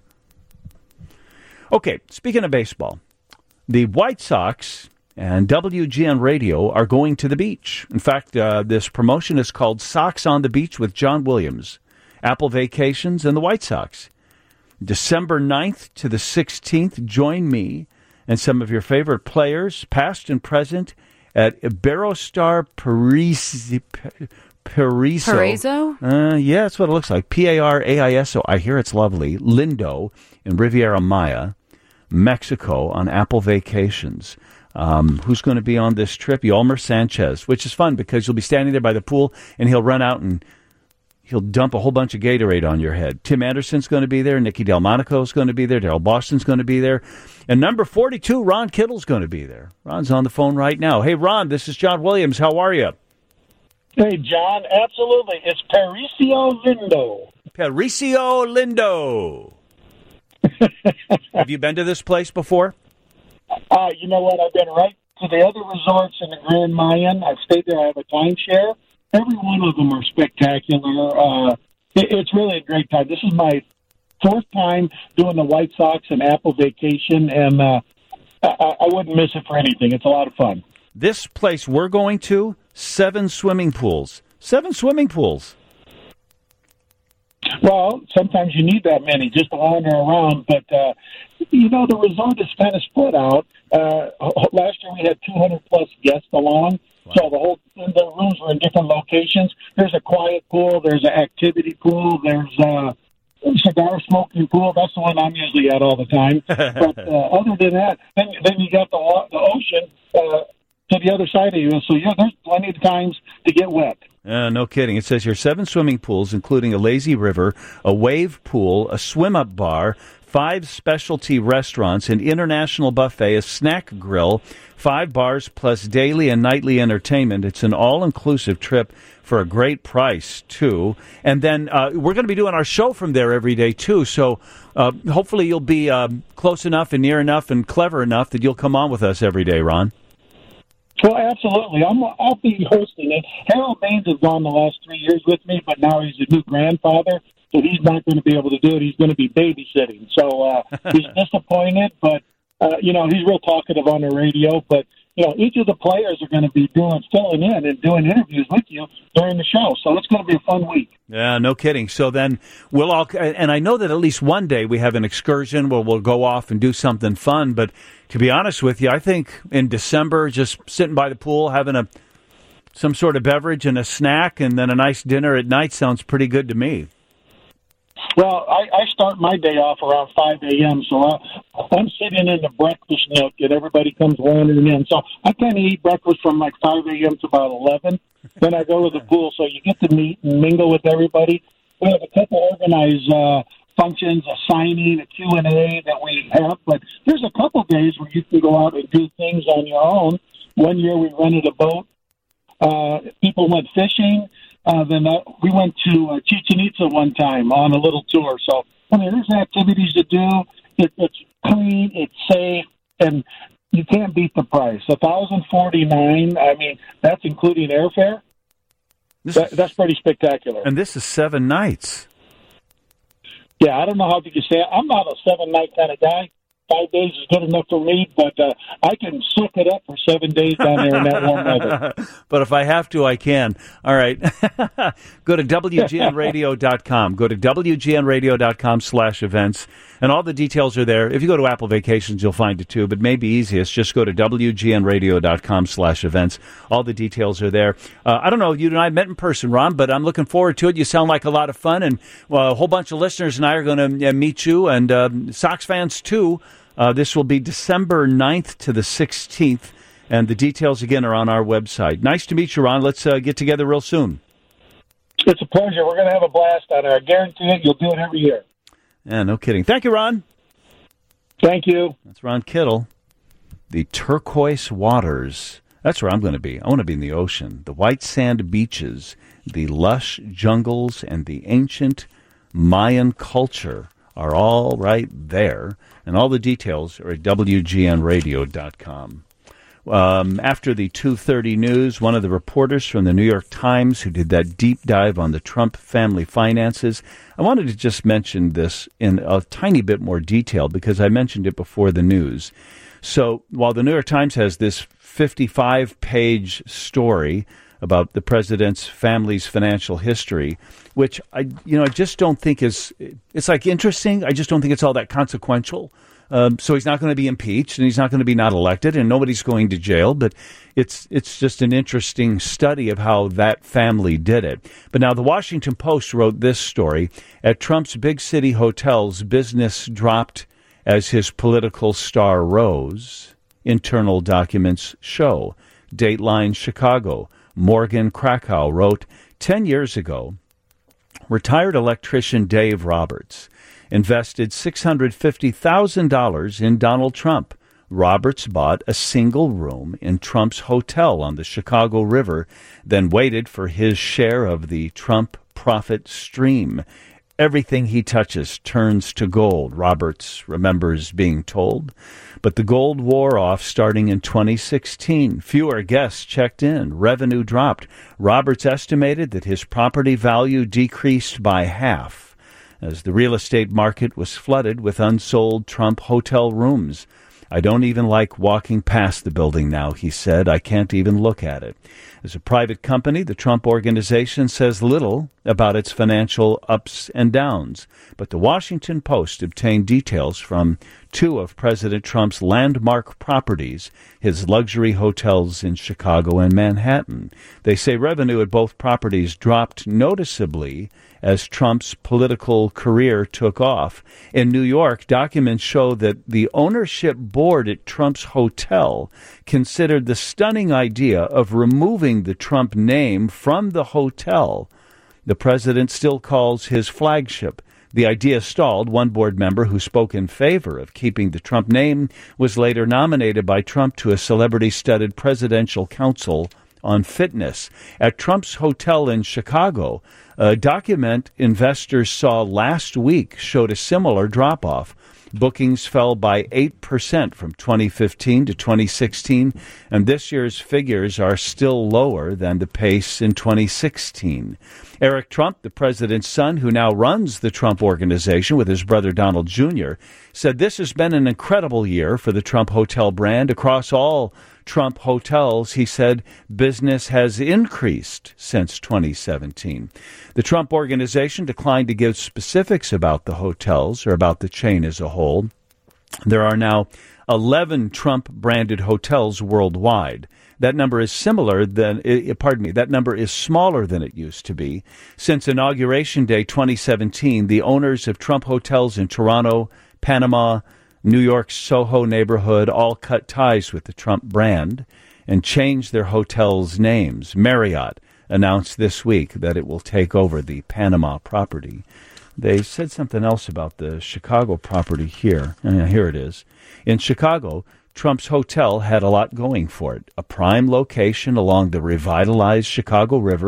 Speaker 2: Okay, speaking of baseball, the White Sox and W G N Radio are going to the beach. In fact, uh, this promotion is called Sox on the Beach with John Williams, Apple Vacations, and the White Sox. December ninth to the sixteenth, join me and some of your favorite players, past and present, at Iberostar Paraiso. Paraiso?
Speaker 3: Paraiso?
Speaker 2: Uh, yeah, that's what it looks like. P A R A I S O. I hear it's lovely. Lindo in Riviera Maya, Mexico, on Apple Vacations. Um, who's going to be on this trip? Yolmer Sanchez, which is fun because you'll be standing there by the pool and he'll run out and he'll dump a whole bunch of Gatorade on your head. Tim Anderson's going to be there. Nicky Delmonico's going to be there. Daryl Boston's going to be there. And number forty-two, Ron Kittle's going to be there. Ron's on the phone right now. Hey, Ron, this is John Williams. How are you?
Speaker 10: Hey, John, absolutely. It's Paraiso Lindo.
Speaker 2: Paraiso Lindo. Have you been to this place before?
Speaker 10: Uh, you know what? I've been right to the other resorts in the Grand Mayan. I've stayed there. I have a timeshare. Every one of them are spectacular. Uh, it, it's really a great time. This is my fourth time doing the White Sox and Apple Vacation, and uh, I, I wouldn't miss it for anything. It's a lot of fun.
Speaker 2: This place we're going to, seven swimming pools. Seven swimming pools.
Speaker 10: Well, sometimes you need that many just to wander around. But, uh, you know, the resort is kind of split out. Uh, last year we had two hundred plus guests along. Wow. So the whole the rooms were in different locations. There's a quiet pool. There's an activity pool. There's a cigar smoking pool. That's the one I'm usually at all the time. But uh, other than that, then, then you got the, the ocean uh, to the other side of you. So, yeah, there's plenty of times to get wet.
Speaker 2: Uh, no kidding. It says here seven swimming pools, including a lazy river, a wave pool, a swim-up bar, five specialty restaurants, an international buffet, a snack grill, five bars plus daily and nightly entertainment. It's an all-inclusive trip for a great price, too. And then uh, we're going to be doing our show from there every day, too. So uh, hopefully you'll be uh, close enough and near enough and clever enough that you'll come on with us every day, Ron.
Speaker 10: Well, absolutely. I'm, I'll be hosting it. Harold Baines has gone the last three years with me, but now he's a new grandfather, so he's not going to be able to do it. He's going to be babysitting. So uh, he's disappointed, but, uh, you know, he's real talkative on the radio. But, you know, each of the players are going to be doing filling in and doing interviews with you during the show. So it's going to be a fun week.
Speaker 2: Yeah, no kidding. So then we'll all, and I know that at least one day we have an excursion where we'll go off and do something fun. But to be honest with you, I think in December, just sitting by the pool, having a some sort of beverage and a snack, and then a nice dinner at night sounds pretty good to me.
Speaker 10: Well, I, I start my day off around five a.m., so I, I'm sitting in the breakfast nook, and everybody comes wandering in. So I kind of eat breakfast from like five a.m. to about eleven. Then I go to the pool, so you get to meet and mingle with everybody. We have a couple organized uh, functions, a signing, a Q and A that we have, but there's a couple days where you can go out and do things on your own. One year we rented a boat. Uh, people went fishing. uh, than uh, we went to uh, Chichen Itza one time on a little tour. So, I mean, there's activities to do. It, it's clean, it's safe, and you can't beat the price. one thousand forty-nine dollars, I mean, that's including airfare. That, is, that's pretty spectacular.
Speaker 2: And this is seven nights.
Speaker 10: Yeah, I don't know how you can say it. I'm not a seven-night kind of guy. Five days is good enough for me, but uh, I can soak it up for seven days down there in that warm weather.
Speaker 2: But if I have to, I can. All right. Go to W G N radio dot com. Go to W G N radio dot com slash events, and all the details are there. If you go to Apple Vacations, you'll find it too, but maybe easiest, just go to W G N radio dot com slash events. All the details are there. Uh, I don't know if you and I met in person, Ron, but I'm looking forward to it. You sound like a lot of fun, and well, a whole bunch of listeners and I are going to uh, meet you, and uh, Sox fans too. Uh, this will be December ninth to the sixteenth, and the details, again, are on our website. Nice to meet you, Ron. Let's uh, get together real soon.
Speaker 10: It's a pleasure. We're going to have a blast on there. I guarantee it. You'll do it every year.
Speaker 2: Yeah, no kidding. Thank you, Ron.
Speaker 10: Thank you.
Speaker 2: That's Ron Kittle. The turquoise waters. That's where I'm going to be. I want to be in the ocean. The white sand beaches, the lush jungles, and the ancient Mayan culture are all right there. And all the details are at W G N radio dot com. Um, after the two thirty news, one of the reporters from the New York Times who did that deep dive on the Trump family finances, I wanted to just mention this in a tiny bit more detail because I mentioned it before the news. So while the New York Times has this fifty-five page story about the president's family's financial history, which I, you know, I just don't think is, it's like interesting. I just don't think it's all that consequential. Um, so he's not going to be impeached, and he's not going to be not elected, and nobody's going to jail. But it's it's just an interesting study of how that family did it. But now the Washington Post wrote this story: at Trump's big city hotels, business dropped as his political star rose. Internal documents show. Dateline Chicago. Morgan Krakow wrote, ten years ago, retired electrician Dave Roberts invested six hundred fifty thousand dollars in Donald Trump. Roberts bought a single room in Trump's hotel on the Chicago River, then waited for his share of the Trump profit stream. Everything he touches turns to gold, Roberts remembers being told. But the gold wore off starting in twenty sixteen. Fewer guests checked in. Revenue dropped. Roberts estimated that his property value decreased by half as the real estate market was flooded with unsold Trump hotel rooms. I don't even like walking past the building now, he said. I can't even look at it. As a private company, the Trump Organization says little about its financial ups and downs. But the Washington Post obtained details from two of President Trump's landmark properties, his luxury hotels in Chicago and Manhattan. They say revenue at both properties dropped noticeably as Trump's political career took off. In New York, documents show that the ownership board at Trump's hotel considered the stunning idea of removing the Trump name from the hotel. The president still calls his flagship. The idea stalled. One board member who spoke in favor of keeping the Trump name was later nominated by Trump to a celebrity-studded presidential council on fitness. At Trump's hotel in Chicago, a document investors saw last week showed a similar drop-off. Bookings fell by eight percent from twenty fifteen to twenty sixteen, and this year's figures are still lower than the pace in twenty sixteen. Eric Trump, the president's son, who now runs the Trump Organization with his brother Donald Junior, said this has been an incredible year for the Trump Hotel brand. Across all Trump hotels, he said, business has increased since twenty seventeen. The Trump Organization declined to give specifics about the hotels or about the chain as a whole. There are now eleven Trump-branded hotels worldwide. That number is similar than, pardon me, that number is smaller than it used to be. Since Inauguration Day twenty seventeen, the owners of Trump hotels in Toronto, Panama, New York's Soho neighborhood all cut ties with the Trump brand and changed their hotels' names. Marriott announced this week that it will take over the Panama property. They said something else about the Chicago property here. Uh, here it is. In Chicago, Trump's hotel had a lot going for it. A prime location along the revitalized Chicago River,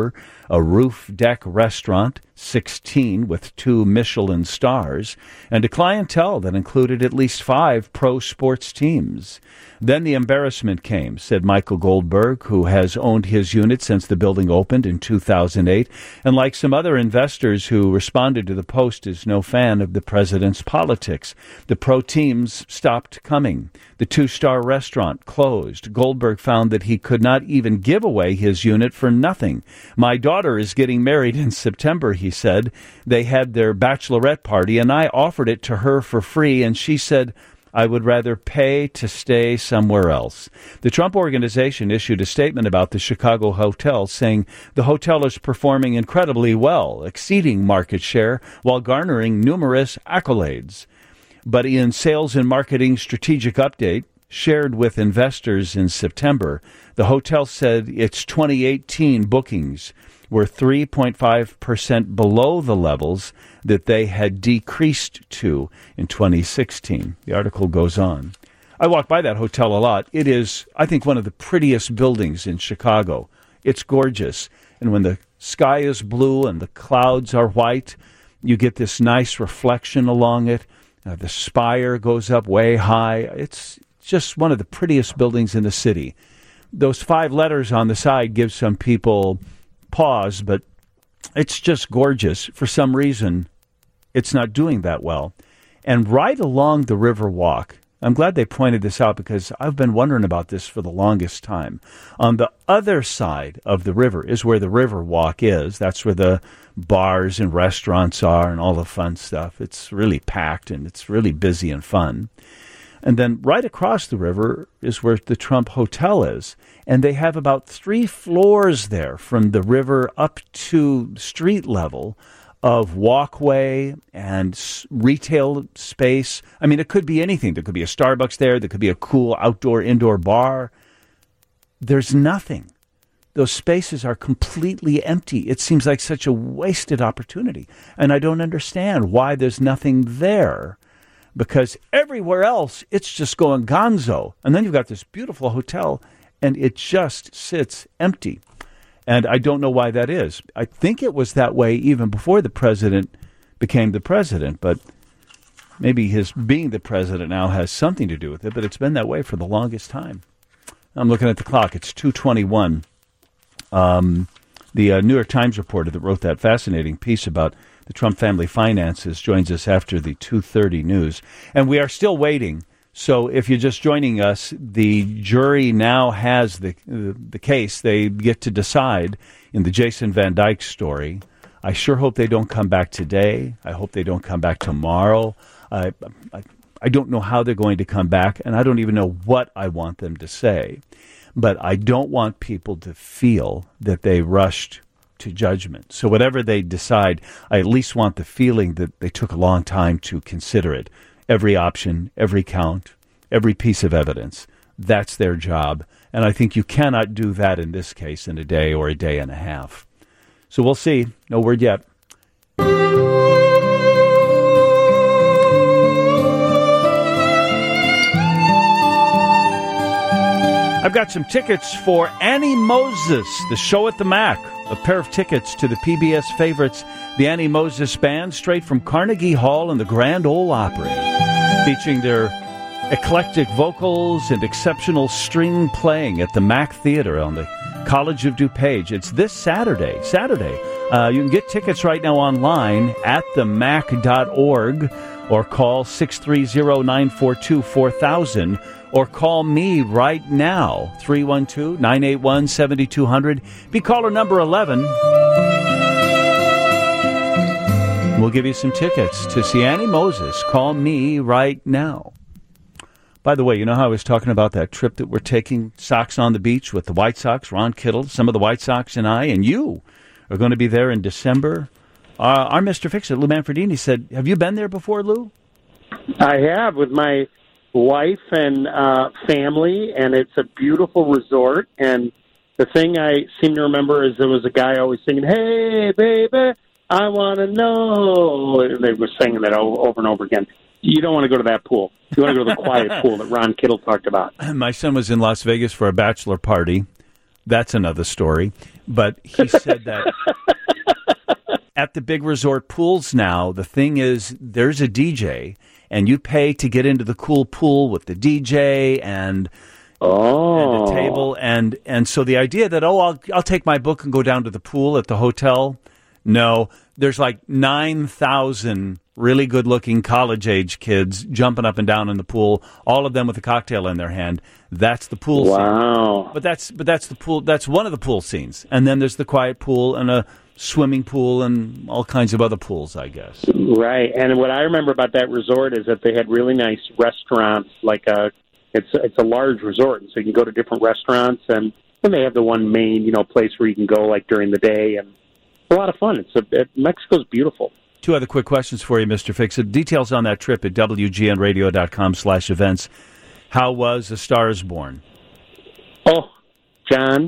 Speaker 2: a roof deck restaurant, sixteen with two Michelin stars, and a clientele that included at least five pro sports teams. Then the embarrassment came, said Michael Goldberg, who has owned his unit since the building opened in two thousand eight, and like some other investors who responded to the post, is no fan of the president's politics. The pro teams stopped coming. The two-star restaurant closed. Goldberg found that he could not even give away his unit for nothing. My daughter is getting married in September, he said. They had their bachelorette party, and I offered it to her for free, and she said, I would rather pay to stay somewhere else. The Trump Organization issued a statement about the Chicago hotel, saying the hotel is performing incredibly well, exceeding market share while garnering numerous accolades. But in Sales and Marketing Strategic Update, shared with investors in September, the hotel said its twenty eighteen bookings were three point five percent below the levels that they had decreased to in twenty sixteen. The article goes on. I walk by that hotel a lot. It is, I think, one of the prettiest buildings in Chicago. It's gorgeous. And when the sky is blue and the clouds are white, you get this nice reflection along it. Uh, the spire goes up way high. It's just one of the prettiest buildings in the city. Those five letters on the side give some people pause, but it's just gorgeous. For some reason, it's not doing that well. And right along the River Walk, I'm glad they pointed this out because I've been wondering about this for the longest time. On the other side of the river is where the River Walk is. That's where the bars and restaurants are and all the fun stuff. It's really packed and it's really busy and fun. And then right across the river is where the Trump Hotel is. And they have about three floors there from the river up to street level of walkway and retail space. I mean, it could be anything. There could be a Starbucks there. There could be a cool outdoor, indoor bar. There's nothing. Those spaces are completely empty. It seems like such a wasted opportunity. And I don't understand why there's nothing there. Because everywhere else, it's just going gonzo. And then you've got this beautiful hotel, and it just sits empty. And I don't know why that is. I think it was that way even before the president became the president, but maybe his being the president now has something to do with it, but it's been that way for the longest time. I'm looking at the clock. It's two twenty-one. Um, the uh, New York Times reporter that wrote that fascinating piece about the Trump family finances joins us after the two thirty news. And we are still waiting. So if you're just joining us, the jury now has the uh, the case. They get to decide in the Jason Van Dyke story. I sure hope they don't come back today. I hope they don't come back tomorrow. I, I, I don't know how they're going to come back, and I don't even know what I want them to say. But I don't want people to feel that they rushed to judgment. So whatever they decide, I at least want the feeling that they took a long time to consider it. Every option, every count, every piece of evidence. That's their job. And I think you cannot do that in this case in a day or a day and a half. So we'll see. No word yet. I've got some tickets for Annie Moses, the show at the Mac. A pair of tickets to the P B S favorites, the Annie Moses Band, straight from Carnegie Hall and the Grand Ole Opry, featuring their eclectic vocals and exceptional string playing at the Mac Theater on the College of DuPage. It's this Saturday. Saturday. Uh, you can get tickets right now online at the mac dot org or call six three zero, nine four two, four thousand. Or call me right now, three one two, nine eight one, seven two zero zero. Be caller number eleven. We'll give you some tickets to see Annie Moses. Call me right now. By the way, you know how I was talking about that trip that we're taking, Sox on the Beach with the White Sox, Ron Kittle, some of the White Sox and I, and you are going to be there in December. Uh, our Mister Fix-It, Lou Manfredini, said, have you been there before, Lou?
Speaker 11: I have, with my wife and uh, family, and it's a beautiful resort. And the thing I seem to remember is there was a guy always singing, "Hey, baby, I want to know." And they were singing that over and over again. You don't want to go to that pool. You want to go to the quiet pool that Ron Kittle talked about.
Speaker 2: My son was in Las Vegas for a bachelor party. That's another story. But he said that at the big resort pools now, the thing is there's a D J, and you pay to get into the cool pool with the D J and
Speaker 11: oh.
Speaker 2: and a table. And, and so the idea that, oh, I'll, I'll take my book and go down to the pool at the hotel, no, there's like nine thousand really good-looking college-age kids jumping up and down in the pool, all of them with a cocktail in their hand. That's the pool
Speaker 11: wow.
Speaker 2: scene.
Speaker 11: Wow.
Speaker 2: But that's but that's the pool. That's one of the pool scenes. And then there's the quiet pool and a swimming pool and all kinds of other pools, I guess.
Speaker 11: Right. And what I remember about that resort is that they had really nice restaurants. Like a, it's it's a large resort, and so you can go to different restaurants, and, and they have the one main you know place where you can go like during the day, and it's a lot of fun. It's a, it, Mexico's beautiful.
Speaker 2: Two other quick questions for you, Mister Fix-It. Details on that trip at W G N radio dot com slash events. How was A Star Is Born?
Speaker 11: Oh, John,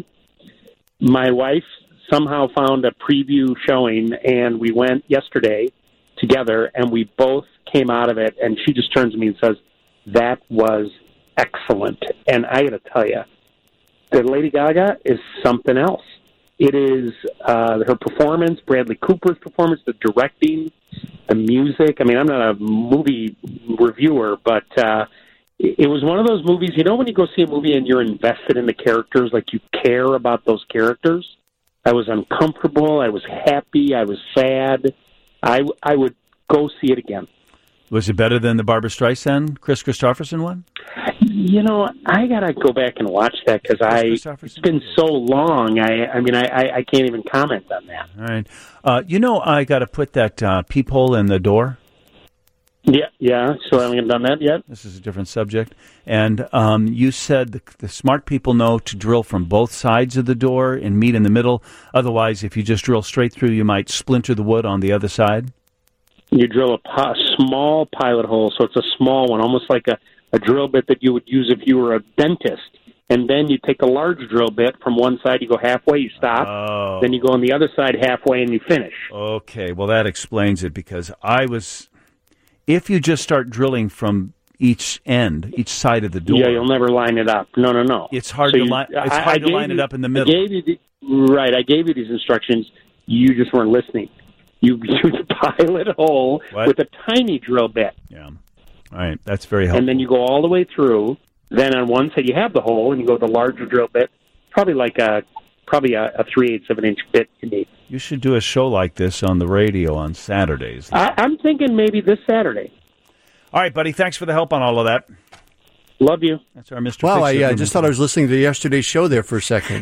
Speaker 11: my wife somehow found a preview showing, and we went yesterday together, and we both came out of it, and she just turns to me and says, that was excellent. And I got to tell you, that Lady Gaga is something else. It is uh, her performance, Bradley Cooper's performance, the directing, the music. I mean, I'm not a movie reviewer, but uh, it, it was one of those movies, you know when you go see a movie and you're invested in the characters, like you care about those characters? I was uncomfortable, I was happy, I was sad. I, I would go see it again.
Speaker 2: Was it better than the Barbra Streisand, Chris Christopherson one?
Speaker 11: You know, I got to go back and watch that because I it's been so long. I I mean, I, I, I can't even comment on that.
Speaker 2: All right. Uh, you know, I got to put that uh, peephole in the door.
Speaker 11: Yeah, yeah. So I haven't done that yet.
Speaker 2: This is a different subject. And um, you said the, the smart people know to drill from both sides of the door and meet in the middle. Otherwise, if you just drill straight through, you might splinter the wood on the other side.
Speaker 11: You drill a po- small pilot hole, so it's a small one, almost like a, a drill bit that you would use if you were a dentist. And then you take a large drill bit from one side, you go halfway, you stop.
Speaker 2: Oh.
Speaker 11: Then you go on the other side halfway, and you finish.
Speaker 2: Okay, well, that explains it, because I was... If you just start drilling from each end, each side of the door...
Speaker 11: Yeah, you'll never line it up. No, no, no.
Speaker 2: It's hard
Speaker 11: so
Speaker 2: to,
Speaker 11: you,
Speaker 2: li- it's
Speaker 11: I,
Speaker 2: hard
Speaker 11: I
Speaker 2: to line
Speaker 11: you,
Speaker 2: it up in the middle.
Speaker 11: I gave you the, right, I gave you these instructions. You just weren't listening. You use a pilot hole
Speaker 2: what?
Speaker 11: with a tiny drill bit.
Speaker 2: Yeah. All right, that's very helpful.
Speaker 11: And then you go all the way through. Then on one side you have the hole, and you go with the larger drill bit, probably like a probably a, a three-eighths of an inch bit you need.
Speaker 2: You should do a show like this on the radio on Saturdays.
Speaker 11: I, I'm thinking maybe this Saturday.
Speaker 2: All right, buddy, thanks for the help on all of that.
Speaker 11: Love you.
Speaker 2: That's our Mister
Speaker 6: Wow,
Speaker 2: Fix-It.
Speaker 6: I uh, just thought I was listening to yesterday's show there for a second.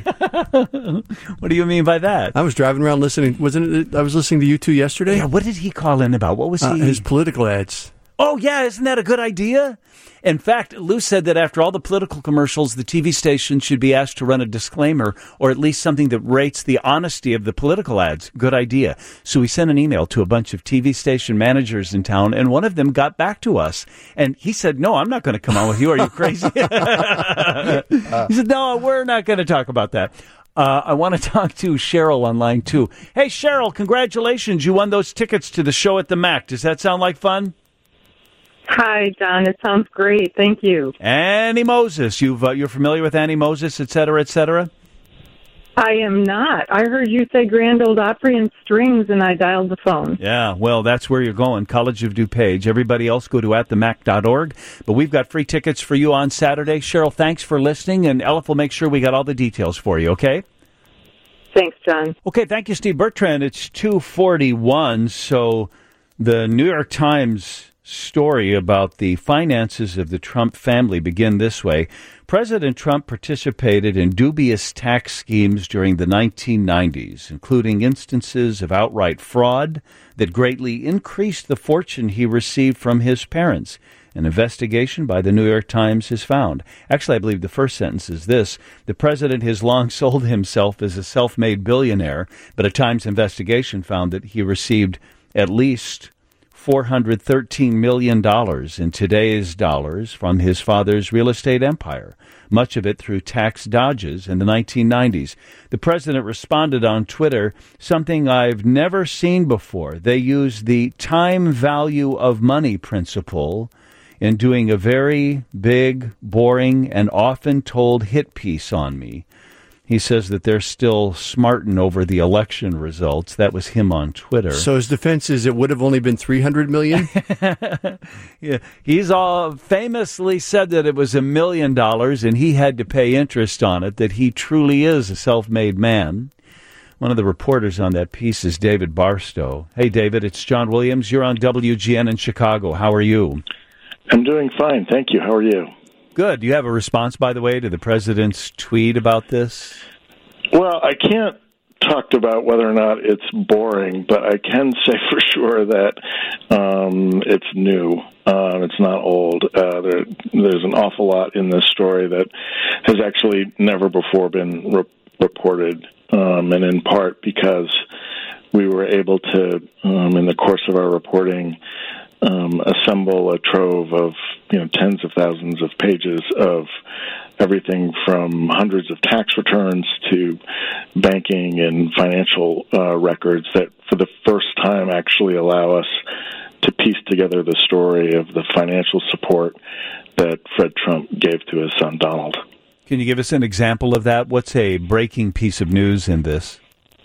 Speaker 2: What do you mean by that?
Speaker 6: I was driving around listening. Wasn't it? I was listening to you two yesterday.
Speaker 2: Yeah, what did he call in about? What was he?
Speaker 6: Uh, his political ads.
Speaker 2: Oh, yeah, isn't that a good idea? In fact, Lou said that after all the political commercials, the T V station should be asked to run a disclaimer, or at least something that rates the honesty of the political ads. Good idea. So we sent an email to a bunch of T V station managers in town, and one of them got back to us. And he said, no, I'm not going to come on with you. Are you crazy? He said, no, we're not going to talk about that. Uh, I want to talk to Cheryl on line two. Hey, Cheryl, congratulations. You won those tickets to the show at the Mac. Does that sound like fun?
Speaker 12: Hi, John. It sounds great. Thank you.
Speaker 2: Annie Moses. You've, uh, you're familiar with Annie Moses, et cetera, et cetera?
Speaker 12: I am not. I heard you say Grand Old Opry and strings, and I dialed the phone.
Speaker 2: Yeah, well, that's where you're going, College of DuPage. Everybody else go to at the mac dot org. But we've got free tickets for you on Saturday. Cheryl, thanks for listening, and Elif will make sure we got all the details for you, okay?
Speaker 12: Thanks, John.
Speaker 2: Okay, thank you, Steve Bertrand. It's two forty-one, so the New York Times story about the finances of the Trump family begin this way. President Trump participated in dubious tax schemes during the nineteen nineties, including instances of outright fraud that greatly increased the fortune he received from his parents. An investigation by the New York Times has found. Actually, I believe the first sentence is this. The president has long sold himself as a self-made billionaire, but a Times investigation found that he received at least four hundred thirteen million dollars in today's dollars from his father's real estate empire, much of it through tax dodges in the nineteen nineties. The president responded on Twitter, something I've never seen before. They use the time value of money principle in doing a very big, boring, and often told hit piece on me. He says that they're still smarting over the election results. That was him on Twitter.
Speaker 6: So his defense is it would have only been three hundred million dollars?
Speaker 2: Yeah, he's all famously said that it was a million dollars and he had to pay interest on it, that he truly is a self-made man. One of the reporters on that piece is David Barstow. Hey, David, it's John Williams. You're on W G N in Chicago. How are you?
Speaker 13: I'm doing fine, thank you. How are you?
Speaker 2: Good. Do you have a response, by the way, to the president's tweet about this?
Speaker 13: Well, I can't talk about whether or not it's boring, but I can say for sure that um, it's new. Uh, it's not old. Uh, there, there's an awful lot in this story that has actually never before been re- reported, um, and in part because we were able to, um, in the course of our reporting, Um, assemble a trove of, you know, tens of thousands of pages of everything from hundreds of tax returns to banking and financial uh, records that for the first time actually allow us to piece together the story of the financial support that Fred Trump gave to his son Donald.
Speaker 2: Can you give us an example of that? What's a breaking piece of news in this?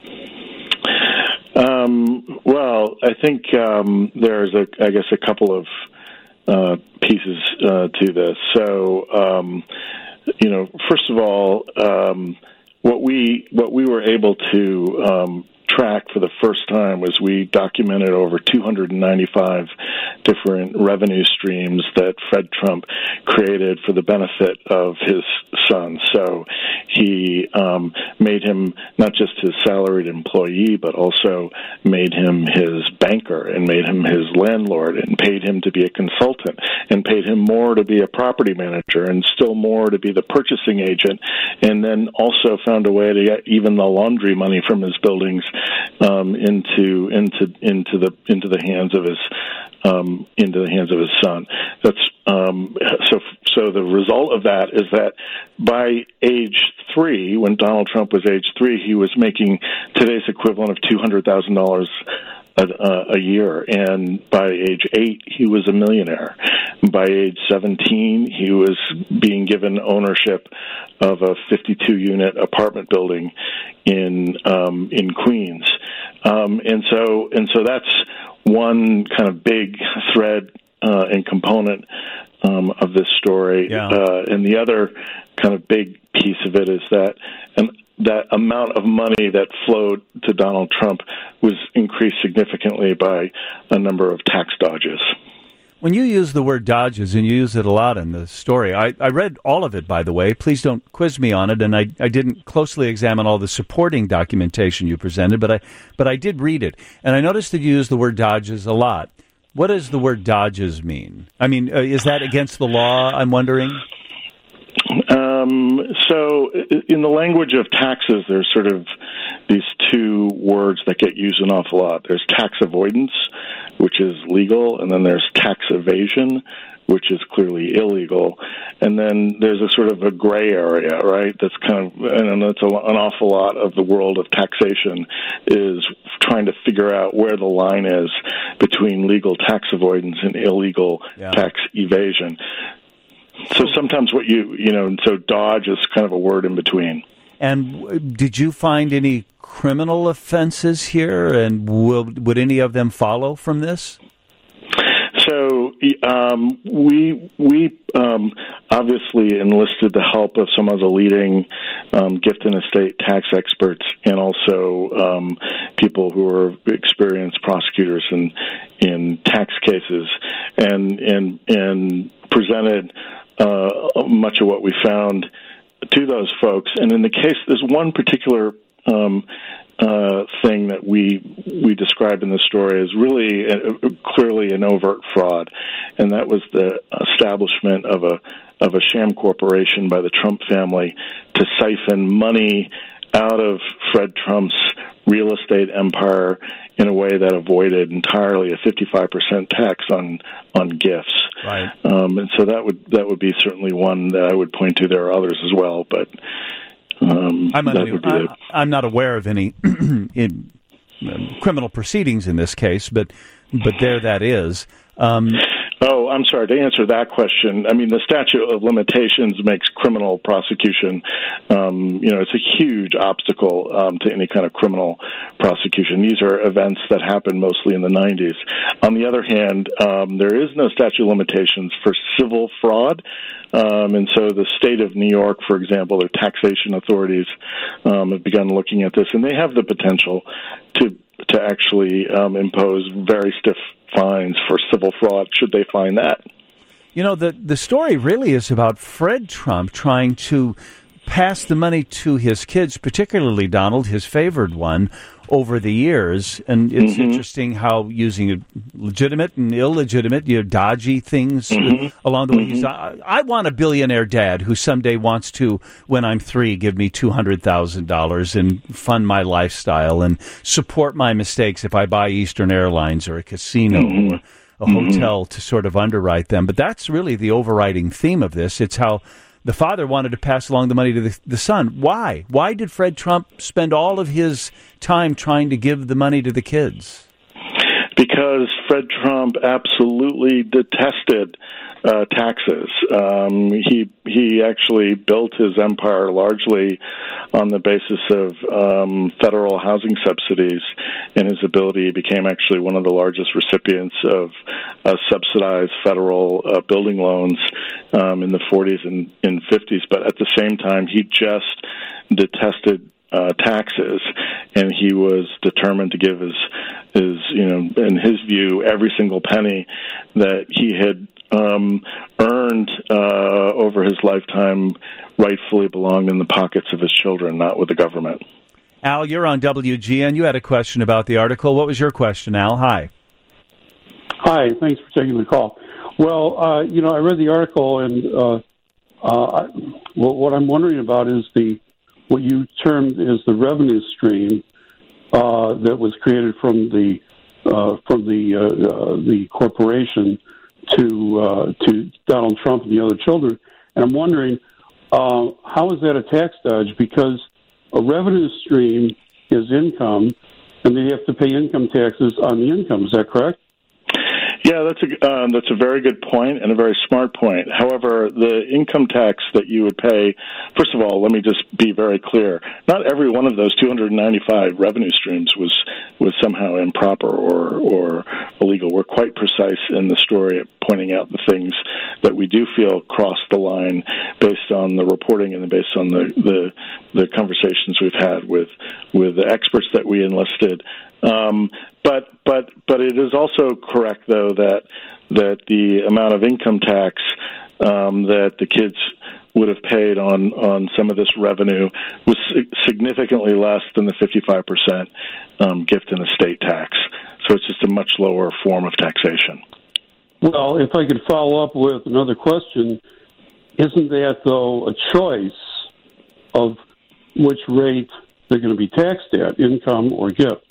Speaker 13: Um, well, I think um, there's, a, I guess, a couple of uh, pieces uh, to this. So, um, you know, first of all, um, what we what we were able to um, track for the first time was we documented over two hundred ninety-five different revenue streams that Fred Trump created for the benefit of his son. So he um, made him not just his salaried employee, but also made him his banker and made him his landlord and paid him to be a consultant and paid him more to be a property manager and still more to be the purchasing agent, and then also found a way to get even the laundry money from his buildings um, into into into the into the hands of his um, into the hands of his son. That's um, so. So the result of that is that by age three, when Donald Trump was age three, he was making today's equivalent of two hundred thousand dollars a, a year, and by age eight, he was a millionaire. By age seventeen, he was being given ownership of a fifty-two unit apartment building in um, in Queens, um, and so and so that's one kind of big thread uh, and component um, of this story,
Speaker 2: yeah.
Speaker 13: uh, and the other kind of big piece of it is that and that amount of money that flowed to Donald Trump was increased significantly by a number of tax dodges.
Speaker 2: When you use the word dodges, and you use it a lot in the story, I, I read all of it, by the way. Please don't quiz me on it, and I, I didn't closely examine all the supporting documentation you presented, but I but I did read it, and I noticed that you use the word dodges a lot. What does the word dodges mean? I mean, uh, is that against the law, I'm wondering?
Speaker 13: Um, so in the language of taxes, there's sort of these two words that get used an awful lot. There's tax avoidance, which is legal, and then there's tax evasion, which is clearly illegal. And then there's a sort of a gray area, right? That's kind of, and that's a, an awful lot of the world of taxation is trying to figure out where the line is between legal tax avoidance and illegal
Speaker 2: yeah.
Speaker 13: tax evasion. So sometimes what you, you know, so dodge is kind of a word in between.
Speaker 2: And did you find any criminal offenses here, and will, would any of them follow from this?
Speaker 13: So um, we we um, obviously enlisted the help of some of the leading um, gift and estate tax experts, and also um, people who are experienced prosecutors in in tax cases, and and and presented uh, much of what we found to those folks. And in the case, there's one particular Um, uh, thing that we we describe in the story is really a, a, clearly an overt fraud, and that was the establishment of a of a sham corporation by the Trump family to siphon money out of Fred Trump's real estate empire in a way that avoided entirely a fifty-five percent tax on on gifts.
Speaker 2: Right.
Speaker 13: Um, and so that would that would be certainly one that I would point to. There are others as well, but. Um,
Speaker 2: I'm,
Speaker 13: that
Speaker 2: a,
Speaker 13: would be
Speaker 2: I'm,
Speaker 13: it.
Speaker 2: I'm not aware of any in, um, criminal proceedings in this case, but but there that is. Um,
Speaker 13: Oh, I'm sorry. To answer that question, I mean, the statute of limitations makes criminal prosecution, um, you know, it's a huge obstacle um, to any kind of criminal prosecution. These are events that happen mostly in the nineties. On the other hand, um, there is no statute of limitations for civil fraud. Um, and so the state of New York, for example, their taxation authorities um, have begun looking at this, and they have the potential to to actually um, impose very stiff fines for civil fraud, should they find that.
Speaker 2: You know, the, the story really is about Fred Trump trying to pass the money to his kids, particularly Donald, his favored one, over the years. And it's mm-hmm. interesting how using legitimate and illegitimate, you know, dodgy things mm-hmm. along the way. Mm-hmm. He's, I, I want a billionaire dad who someday wants to, when I'm three, give me two hundred thousand dollars and fund my lifestyle and support my mistakes if I buy Eastern Airlines or a casino mm-hmm. or a hotel mm-hmm. to sort of underwrite them. But that's really the overriding theme of this. It's how the father wanted to pass along the money to the, the son. Why? Why did Fred Trump spend all of his time trying to give the money to the kids?
Speaker 13: Because Fred Trump absolutely detested uh, taxes. Um, he he actually built his empire largely on the basis of um, federal housing subsidies, and his ability he became actually one of the largest recipients of uh, subsidized federal uh, building loans um, in the forties and, and fifties. But at the same time, he just detested Uh, taxes, and he was determined to give his, his, you know, in his view, every single penny that he had um, earned uh, over his lifetime rightfully belonged in the pockets of his children, not with the government.
Speaker 2: Al, you're on W G N. You had a question about the article. What was your question, Al? Hi.
Speaker 14: Hi, thanks for taking the call. Well, uh, you know, I read the article, and uh, uh, well, what I'm wondering about is the what you termed as the revenue stream uh, that was created from the uh, from the uh, uh, the corporation to uh, to Donald Trump and the other children, and I'm wondering uh, how is that a tax dodge? Because a revenue stream is income, and they have to pay income taxes on the income. Is that correct?
Speaker 13: Yeah, that's a um, that's a very good point and a very smart point. However, the income tax that you would pay, first of all, let me just be very clear. Not every one of those two hundred ninety-five revenue streams was was somehow improper or or illegal. We're quite precise in the story at pointing out the things that we do feel crossed the line based on the reporting and based on the the, the conversations we've had with with the experts that we enlisted. Um, but but but it is also correct, though, that that the amount of income tax um, that the kids would have paid on, on some of this revenue was significantly less than the fifty-five percent um, gift and estate tax. So it's just a much lower form of taxation.
Speaker 14: Well, if I could follow up with another question, isn't that, though, a choice of which rate they're going to be taxed at, income or gift?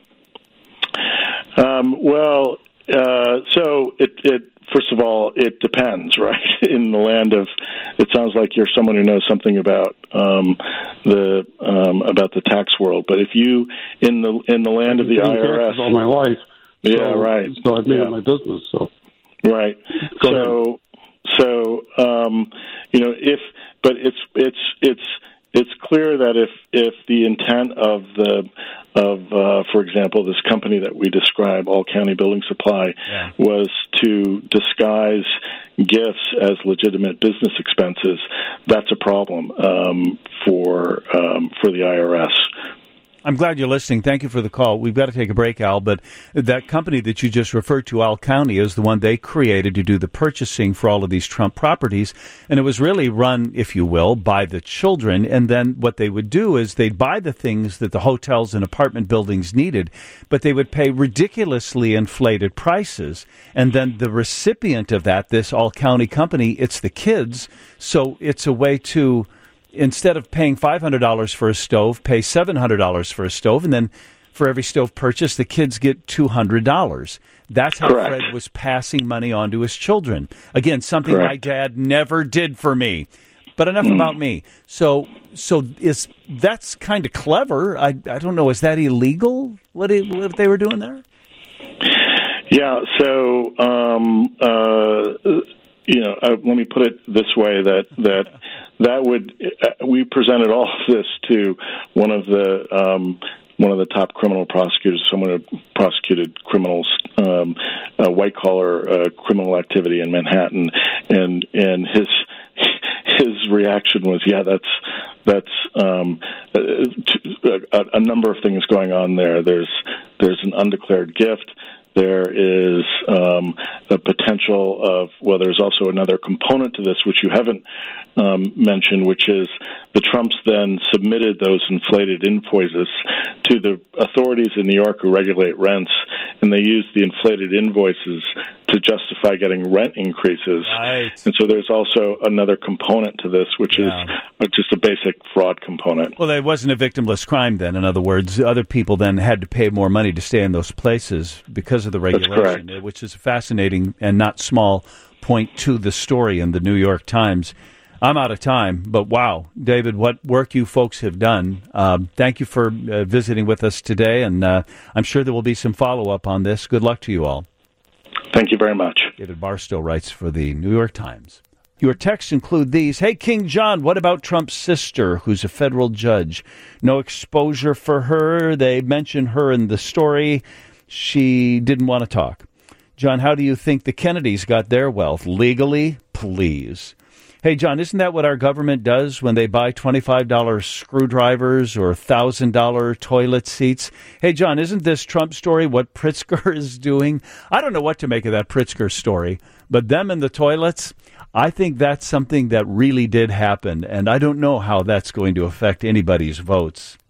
Speaker 13: Um, well, uh, so it, it, first of all, it depends, right? In the land of, it sounds like you're someone who knows something about um, the um, about the tax world. But if you in the in the land of the I R S
Speaker 14: all my life,
Speaker 13: yeah,
Speaker 14: so,
Speaker 13: right.
Speaker 14: So I've made
Speaker 13: yeah.
Speaker 14: it my business. So
Speaker 13: right.
Speaker 14: Go
Speaker 13: so
Speaker 14: ahead.
Speaker 13: so um, you know if, but it's it's it's. It's clear that if, if the intent of the of uh, for example this company that we describe, All County Building Supply, yeah. was to disguise gifts as legitimate business expenses, that's a problem um, for um, for the I R S.
Speaker 2: I'm glad you're listening. Thank you for the call. We've got to take a break, Al, but that company that you just referred to, All County, is the one they created to do the purchasing for all of these Trump properties, and it was really run, if you will, by the children, and then what they would do is they'd buy the things that the hotels and apartment buildings needed, but they would pay ridiculously inflated prices, and then the recipient of that, this All County company, it's the kids, so it's a way to, instead of paying five hundred dollars for a stove, pay seven hundred dollars for a stove, and then for every stove purchased, the kids get two hundred dollars. That's how
Speaker 13: Correct.
Speaker 2: Fred was passing money on to his children. Again, something
Speaker 13: Correct.
Speaker 2: my dad never did for me. But enough mm. about me. So so is that's kind of clever. I, I don't know, is that illegal, what, it, what they were doing there?
Speaker 13: Yeah, so, um, uh, you know, uh, let me put it this way, that that that would, uh, we presented all of this to one of the, um, one of the top criminal prosecutors, someone who prosecuted criminals, um, uh, white-collar uh, criminal activity in Manhattan, and and his his reaction was, yeah, that's that's um, a, a number of things going on there. There's there's an undeclared gift. There is um, the potential of, well, there's also another component to this, which you haven't um, mentioned, which is the Trumps then submitted those inflated invoices to the authorities in New York who regulate rents, and they used the inflated invoices to justify getting rent increases.
Speaker 2: Right.
Speaker 13: And so there's also another component to this, which yeah. is just a basic fraud component.
Speaker 2: Well, it wasn't a victimless crime then. In other words, other people then had to pay more money to stay in those places because of the regulation, which is a fascinating and not small point to the story in the New York Times. I'm out of time, but wow, David, what work you folks have done. Uh, thank you for uh, visiting with us today, and uh, I'm sure there will be some follow-up on this. Good luck to you all.
Speaker 13: Thank you very much.
Speaker 2: David Barstow writes for the New York Times. Your texts include these. Hey, King John, what about Trump's sister, who's a federal judge? No exposure for her. They mention her in the story. She didn't want to talk. John, how do you think the Kennedys got their wealth? Legally? Please. Hey, John, isn't that what our government does when they buy twenty-five dollars screwdrivers or one thousand dollars toilet seats? Hey, John, isn't this Trump story what Pritzker is doing? I don't know what to make of that Pritzker story, but them and the toilets, I think that's something that really did happen, and I don't know how that's going to affect anybody's votes.